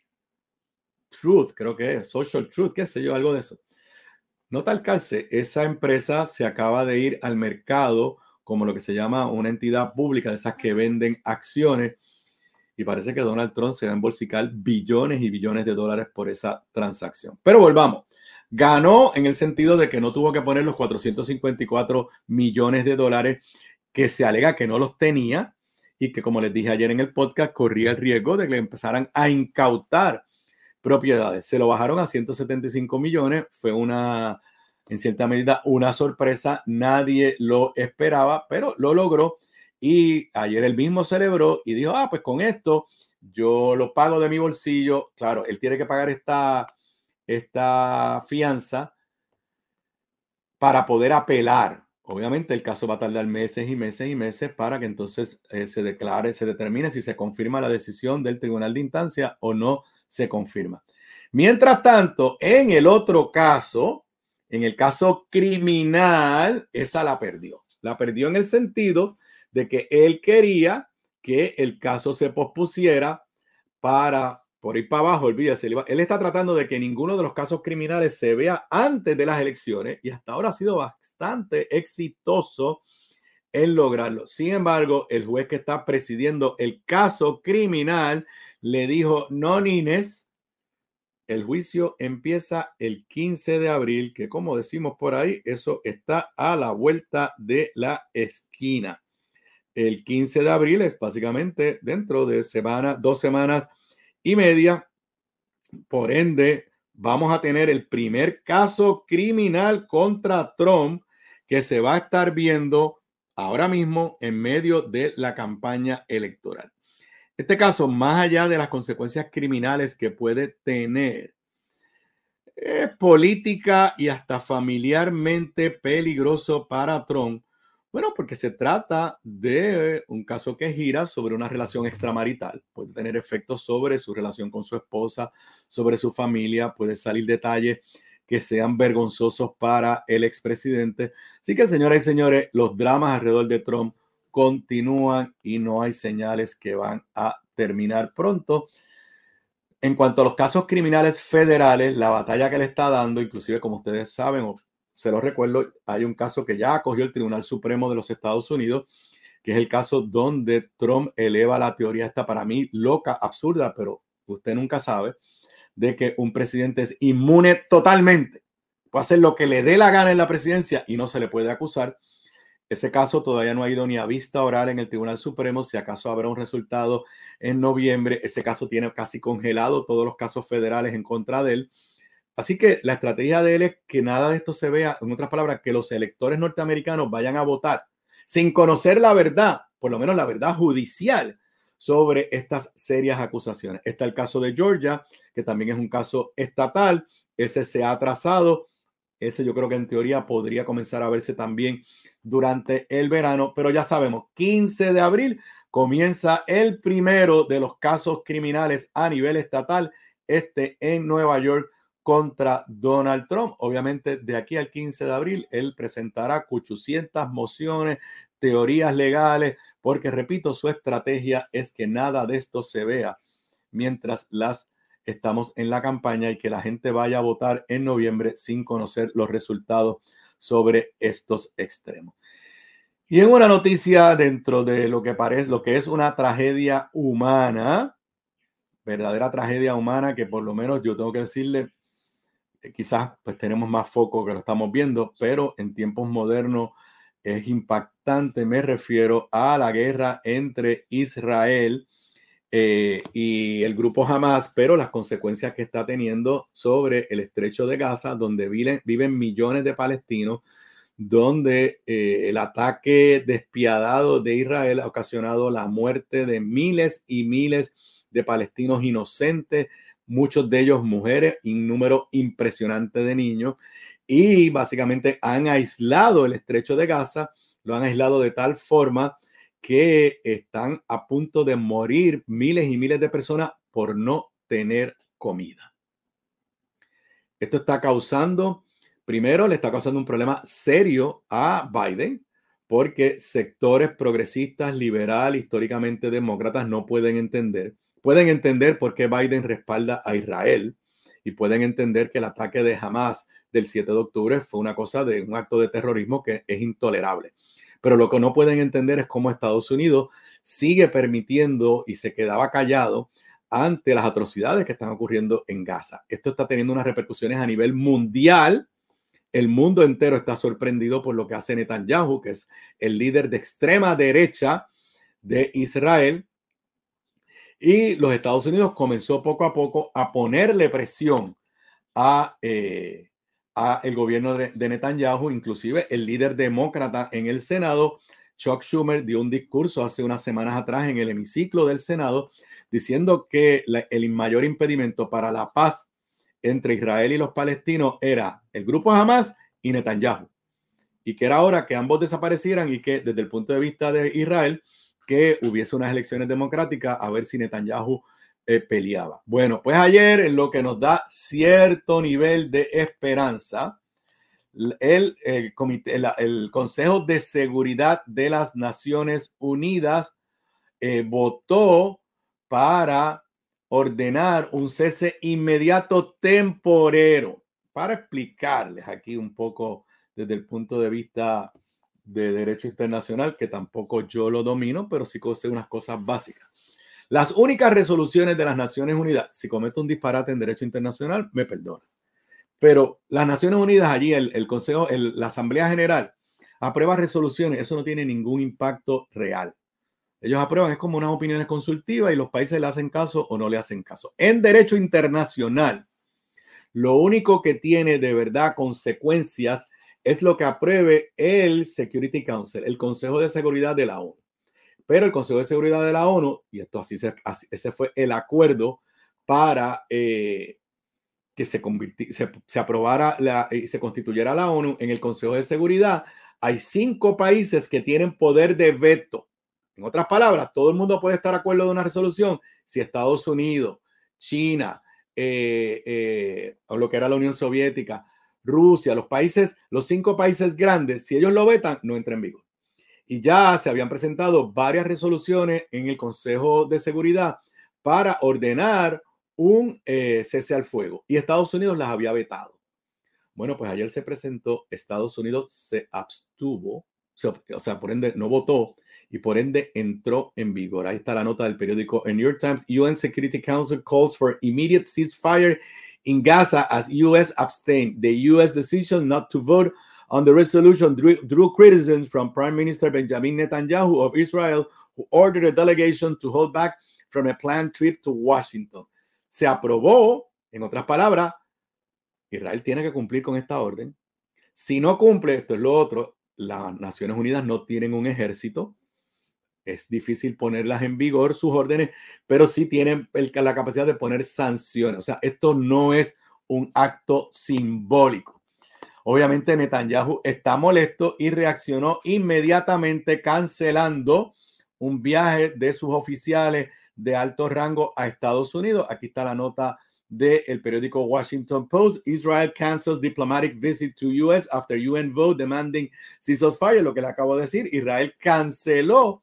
[SPEAKER 1] Truth, creo que es Social Truth, qué sé yo, algo de eso. No tal calce, esa empresa se acaba de ir al mercado como lo que se llama una entidad pública, de esas que venden acciones, y parece que Donald Trump se va a embolsicar billones y billones de dólares por esa transacción. Pero volvamos. Ganó en el sentido de que no tuvo que poner los cuatrocientos cincuenta y cuatro millones de dólares que se alega que no los tenía y que, como les dije ayer en el podcast, corría el riesgo de que le empezaran a incautar propiedades. Se lo bajaron a ciento setenta y cinco millones. Fue una, en cierta medida, una sorpresa. Nadie lo esperaba, pero lo logró. Y ayer él mismo celebró y dijo, ah, pues con esto yo lo pago de mi bolsillo. Claro, él tiene que pagar esta, esta fianza para poder apelar. Obviamente el caso va a tardar meses y meses y meses para que entonces eh, se declare, se determine si se confirma la decisión del tribunal de instancia o no se confirma. Mientras tanto, en el otro caso, en el caso criminal, esa la perdió. La perdió en el sentido de que él quería que el caso se pospusiera para, por ir para abajo, olvídese, él, él está tratando de que ninguno de los casos criminales se vea antes de las elecciones y hasta ahora ha sido bastante exitoso en lograrlo. Sin embargo, el juez que está presidiendo el caso criminal le dijo, no, Nines, el juicio empieza el quince de abril, que como decimos por ahí, eso está a la vuelta de la esquina. El quince de abril es básicamente dentro de semana, dos semanas y media. Por ende, vamos a tener el primer caso criminal contra Trump que se va a estar viendo ahora mismo en medio de la campaña electoral. Este caso, más allá de las consecuencias criminales que puede tener, es política y hasta familiarmente peligroso para Trump. Bueno, porque se trata de un caso que gira sobre una relación extramarital. Puede tener efectos sobre su relación con su esposa, sobre su familia. Puede salir detalles que sean vergonzosos para el expresidente. Así que, señoras y señores, los dramas alrededor de Trump continúan y no hay señales que van a terminar pronto. En cuanto a los casos criminales federales, la batalla que le está dando, inclusive como ustedes saben, o se lo recuerdo, hay un caso que ya acogió el Tribunal Supremo de los Estados Unidos, que es el caso donde Trump eleva la teoría esta para mí loca, absurda, pero usted nunca sabe, de que un presidente es inmune totalmente. Puede hacer lo que le dé la gana en la presidencia y no se le puede acusar. Ese caso todavía no ha ido ni a vista oral en el Tribunal Supremo. Si acaso habrá un resultado en noviembre, ese caso tiene casi congelado todos los casos federales en contra de él. Así que la estrategia de él es que nada de esto se vea, en otras palabras, que los electores norteamericanos vayan a votar sin conocer la verdad, por lo menos la verdad judicial, sobre estas serias acusaciones. Está el caso de Georgia, que también es un caso estatal. Ese se ha atrasado. Ese yo creo que en teoría podría comenzar a verse también durante el verano, pero ya sabemos, quince de abril comienza el primero de los casos criminales a nivel estatal, este en Nueva York, contra Donald Trump. Obviamente, de aquí al quince de abril, él presentará ochocientas mociones, teorías legales, porque, repito, su estrategia es que nada de esto se vea mientras las estamos en la campaña y que la gente vaya a votar en noviembre sin conocer los resultados sobre estos extremos. Y en una noticia dentro de lo que parece, lo que es una tragedia humana, verdadera tragedia humana, que por lo menos yo tengo que decirle, quizás pues tenemos más foco que lo estamos viendo, pero en tiempos modernos es impactante. Me refiero a la guerra entre Israel eh, y el grupo Hamas, pero las consecuencias que está teniendo sobre el estrecho de Gaza, donde viven, viven millones de palestinos, donde eh, el ataque despiadado de Israel ha ocasionado la muerte de miles y miles de palestinos inocentes, muchos de ellos mujeres y un número impresionante de niños, y básicamente han aislado el estrecho de Gaza, lo han aislado de tal forma que están a punto de morir miles y miles de personas por no tener comida. Esto está causando, primero le está causando un problema serio a Biden, porque sectores progresistas, liberales, históricamente demócratas no pueden entender Pueden entender por qué Biden respalda a Israel y pueden entender que el ataque de Hamas del siete de octubre fue una cosa de un acto de terrorismo que es intolerable. Pero lo que no pueden entender es cómo Estados Unidos sigue permitiendo y se quedaba callado ante las atrocidades que están ocurriendo en Gaza. Esto está teniendo unas repercusiones a nivel mundial. El mundo entero está sorprendido por lo que hace Netanyahu, que es el líder de extrema derecha de Israel. Y los Estados Unidos comenzó poco a poco a ponerle presión a, eh, a el gobierno de, de Netanyahu. Inclusive el líder demócrata en el Senado Chuck Schumer dio un discurso hace unas semanas atrás en el hemiciclo del Senado diciendo que la, el mayor impedimento para la paz entre Israel y los palestinos era el grupo Hamas y Netanyahu, y que era hora que ambos desaparecieran y que desde el punto de vista de Israel que hubiese unas elecciones democráticas a ver si Netanyahu eh, peleaba. Bueno, pues ayer, en lo que nos da cierto nivel de esperanza, el, el, comité, el, el Consejo de Seguridad de las Naciones Unidas eh, votó para ordenar un cese inmediato temporero. Para explicarles aquí un poco desde el punto de vista de derecho internacional, que tampoco yo lo domino, pero sí sé unas cosas básicas. Las únicas resoluciones de las Naciones Unidas, si cometo un disparate en derecho internacional, me perdonan. Pero las Naciones Unidas allí, el, el Consejo, el, la Asamblea General, aprueba resoluciones. Eso no tiene ningún impacto real. Ellos aprueban, es como unas opiniones consultivas y los países le hacen caso o no le hacen caso. En derecho internacional, lo único que tiene de verdad consecuencias es lo que apruebe el Security Council, el Consejo de Seguridad de la ONU. Pero el Consejo de Seguridad de la ONU, y esto así, se, así ese fue el acuerdo para eh, que se, se, se aprobara la, y se constituyera la ONU en el Consejo de Seguridad. Hay cinco países que tienen poder de veto. En otras palabras, todo el mundo puede estar de acuerdo de una resolución si Estados Unidos, China, eh, eh, o lo que era la Unión Soviética, Rusia, los países, los cinco países grandes, si ellos lo vetan, no entra en vigor. Y ya se habían presentado varias resoluciones en el Consejo de Seguridad para ordenar un eh, cese al fuego. Y Estados Unidos las había vetado. Bueno, pues ayer se presentó, Estados Unidos se abstuvo, o sea, o sea, por ende no votó y por ende entró en vigor. Ahí está la nota del periódico New York Times. U N Security Council calls for immediate ceasefire in Gaza as U S abstained. The U S decision not to vote on the resolution drew, drew criticism from Prime Minister Benjamin Netanyahu of Israel, who ordered a delegation to hold back from a planned trip to Washington. Se aprobó, en otras palabras, Israel tiene que cumplir con esta orden. Si no cumple, esto es lo otro, las Naciones Unidas no tienen un ejército. Es difícil ponerlas en vigor, sus órdenes, pero sí tienen el, la capacidad de poner sanciones. O sea, esto no es un acto simbólico. Obviamente Netanyahu está molesto y reaccionó inmediatamente cancelando un viaje de sus oficiales de alto rango a Estados Unidos. Aquí está la nota del periódico Washington Post. Israel cancels diplomatic visit to U S after U N vote demanding ceasefire. Lo que le acabo de decir, Israel canceló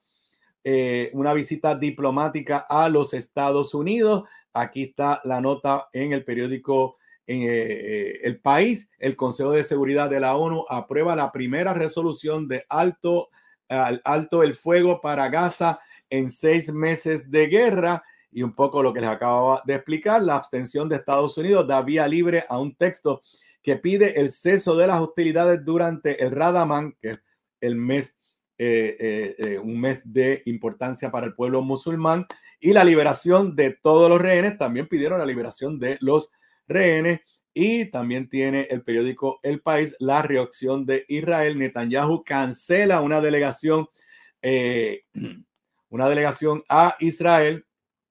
[SPEAKER 1] Eh, una visita diplomática a los Estados Unidos. Aquí está la nota en el periódico en, eh, El País. El Consejo de Seguridad de la ONU aprueba la primera resolución de alto, uh, alto el fuego para Gaza en seis meses de guerra. Y un poco lo que les acababa de explicar, la abstención de Estados Unidos da vía libre a un texto que pide el cese de las hostilidades durante el Ramadán, que es el mes Eh, eh, eh, un mes de importancia para el pueblo musulmán, y la liberación de todos los rehenes. También pidieron la liberación de los rehenes. Y también tiene el periódico El País la reacción de Israel. Netanyahu cancela una delegación eh, una delegación a Israel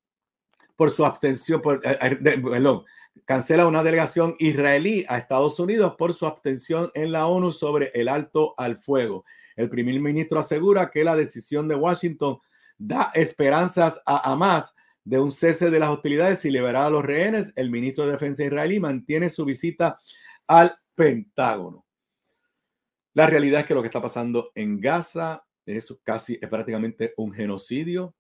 [SPEAKER 1] por su abstención por, eh, de, perdón, cancela una delegación israelí a Estados Unidos por su abstención en la ONU sobre el alto al fuego. El primer ministro asegura que la decisión de Washington da esperanzas a Hamas de un cese de las hostilidades y liberar a los rehenes. El ministro de Defensa israelí mantiene su visita al Pentágono. La realidad es que lo que está pasando en Gaza es casi, es prácticamente un genocidio.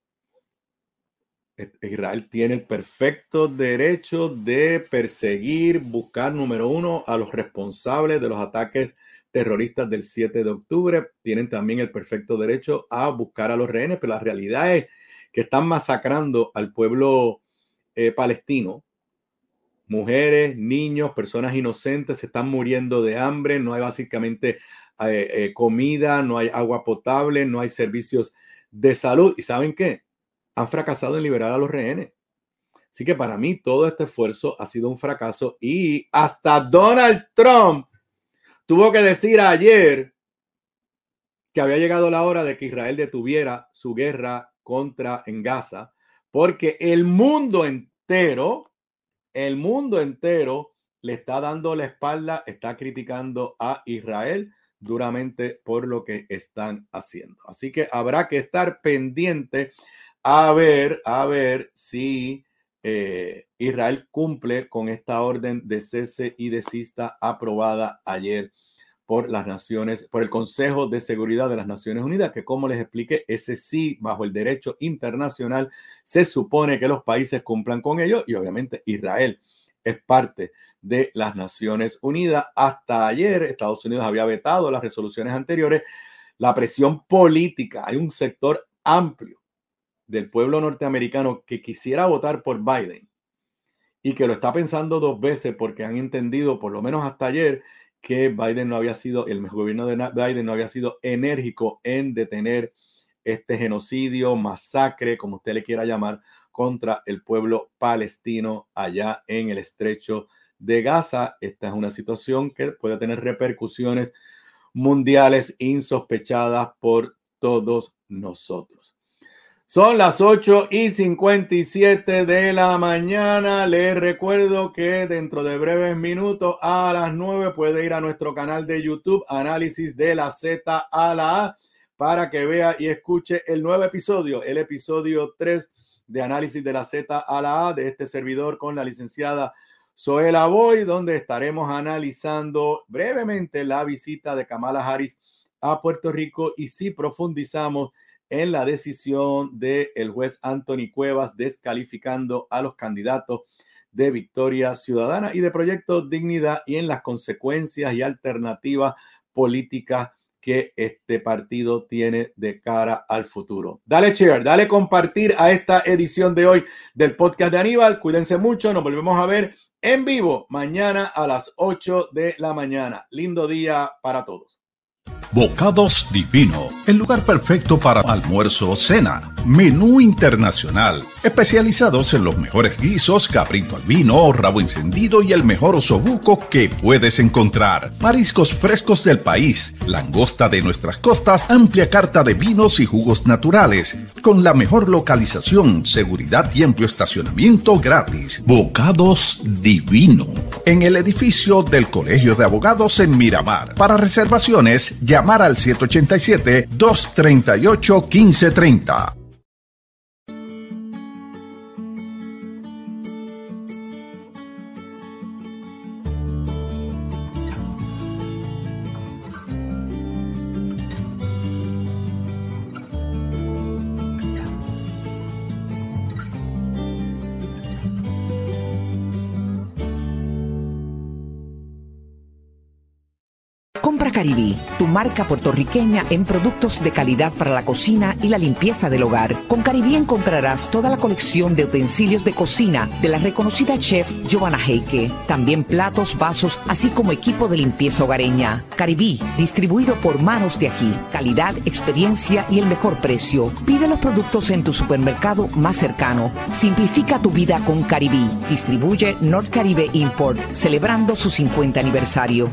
[SPEAKER 1] Israel tiene el perfecto derecho de perseguir, buscar, número uno, a los responsables de los ataques terroristas del siete de octubre. Tienen también el perfecto derecho a buscar a los rehenes, pero la realidad es que están masacrando al pueblo eh, palestino. Mujeres, niños, personas inocentes se están muriendo de hambre. No hay básicamente eh, eh, comida, no hay agua potable, no hay servicios de salud. ¿Y saben qué? Han fracasado en liberar a los rehenes. Así que para mí todo este esfuerzo ha sido un fracaso, y hasta Donald Trump tuvo que decir ayer que había llegado la hora de que Israel detuviera su guerra contra en Gaza, porque el mundo entero, el mundo entero le está dando la espalda, está criticando a Israel duramente por lo que están haciendo. Así que habrá que estar pendiente a ver, a ver si eh, Israel cumple con esta orden de cese y desista aprobada ayer por las naciones, por el Consejo de Seguridad de las Naciones Unidas, que como les expliqué, ese sí, bajo el derecho internacional, se supone que los países cumplan con ello, y obviamente Israel es parte de las Naciones Unidas. Hasta ayer Estados Unidos había vetado las resoluciones anteriores. La presión política, hay un sector amplio del pueblo norteamericano que quisiera votar por Biden y que lo está pensando dos veces porque han entendido, por lo menos hasta ayer, que Biden no había sido, el gobierno de Biden no había sido enérgico en detener este genocidio, masacre, como usted le quiera llamar, contra el pueblo palestino allá en el estrecho de Gaza. Esta es una situación que puede tener repercusiones mundiales insospechadas por todos nosotros. Son las ocho y cincuenta y siete de la mañana. Les recuerdo que dentro de breves minutos a las nueve puede ir a nuestro canal de YouTube, Análisis de la Z a la A, para que vea y escuche el nuevo episodio, el episodio tres de Análisis de la Z a la A de este servidor con la licenciada Zoela Boy, donde estaremos analizando brevemente la visita de Kamala Harris a Puerto Rico y si profundizamos en la decisión del juez Anthony Cuevas descalificando a los candidatos de Victoria Ciudadana y de Proyecto Dignidad y en las consecuencias y alternativas políticas que este partido tiene de cara al futuro. Dale share, dale compartir a esta edición de hoy del podcast de Aníbal. Cuídense mucho, nos volvemos a ver en vivo mañana a las ocho de la mañana. Lindo día para todos.
[SPEAKER 2] Bocados Divino, el lugar perfecto para almuerzo o cena. Menú internacional, especializados en los mejores guisos, cabrito al vino, rabo encendido y el mejor osobuco que puedes encontrar. Mariscos frescos del país, langosta de nuestras costas, amplia carta de vinos y jugos naturales, con la mejor localización, seguridad y amplio estacionamiento gratis. Bocados Divino, en el edificio del Colegio de Abogados en Miramar. Para reservaciones, llamar al siete ocho siete, dos tres ocho, uno cinco tres cero.
[SPEAKER 5] Compra Caribí, tu marca puertorriqueña en productos de calidad para la cocina y la limpieza del hogar. Con Caribí encontrarás toda la colección de utensilios de cocina de la reconocida chef Joanna Heike. También platos, vasos, así como equipo de limpieza hogareña. Caribí, distribuido por Manos de Aquí. Calidad, experiencia y el mejor precio. Pide los productos en tu supermercado más cercano. Simplifica tu vida con Caribí. Distribuye North Caribe Import, celebrando su cincuenta aniversario.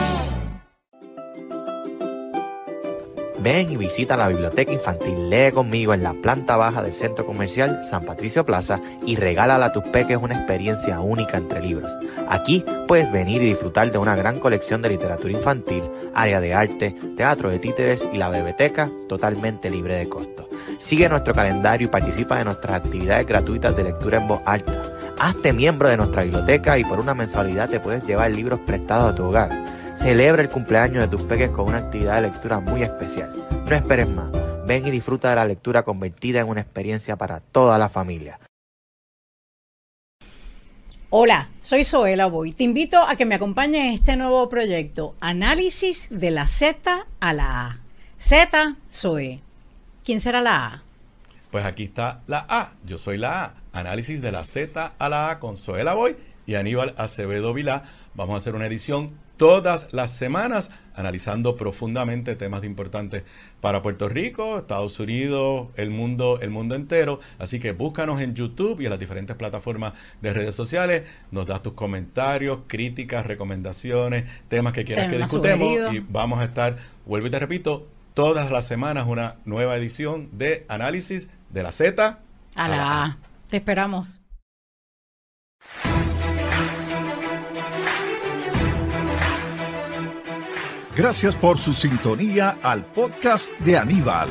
[SPEAKER 6] Ven y visita la biblioteca infantil Lee conmigo en la planta baja del Centro Comercial San Patricio Plaza y regálale a tus peques una experiencia única entre libros. Aquí puedes venir y disfrutar de una gran colección de literatura infantil, área de arte, teatro de títeres y la biblioteca totalmente libre de costo. Sigue nuestro calendario y participa de nuestras actividades gratuitas de lectura en voz alta. Hazte miembro de nuestra biblioteca y por una mensualidad te puedes llevar libros prestados a tu hogar. Celebra el cumpleaños de tus peques con una actividad de lectura muy especial. No esperes más. Ven y disfruta de la lectura convertida en una experiencia para toda la familia.
[SPEAKER 3] Hola, soy Zoela Boy. Te invito a que me acompañes en este nuevo proyecto, Análisis de la Z a la A. Z, Zoe. ¿Quién será la A?
[SPEAKER 4] Pues aquí está la A. Yo soy la A. Análisis de la Z a la A con Zoela Boy y Aníbal Acevedo Vilá. Vamos a hacer una edición todas las semanas analizando profundamente temas importantes para Puerto Rico, Estados Unidos, el mundo, el mundo entero. Así que búscanos en YouTube y en las diferentes plataformas de redes sociales. Nos das tus comentarios, críticas, recomendaciones, temas que quieras que discutamos y vamos a estar, vuelvo y te repito, todas las semanas una nueva edición de Análisis de la Z
[SPEAKER 3] a la A. Te esperamos.
[SPEAKER 2] Gracias por su sintonía al podcast de Aníbal.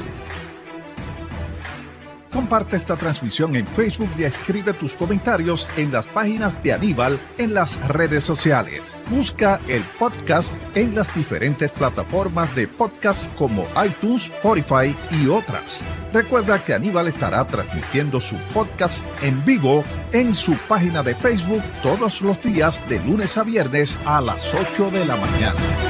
[SPEAKER 2] Comparte esta transmisión en Facebook y escribe tus comentarios en las páginas de Aníbal en las redes sociales. Busca el podcast en las diferentes plataformas de podcast como iTunes, Spotify y otras. Recuerda que Aníbal estará transmitiendo su podcast en vivo en su página de Facebook todos los días de lunes a viernes a las ocho de la mañana.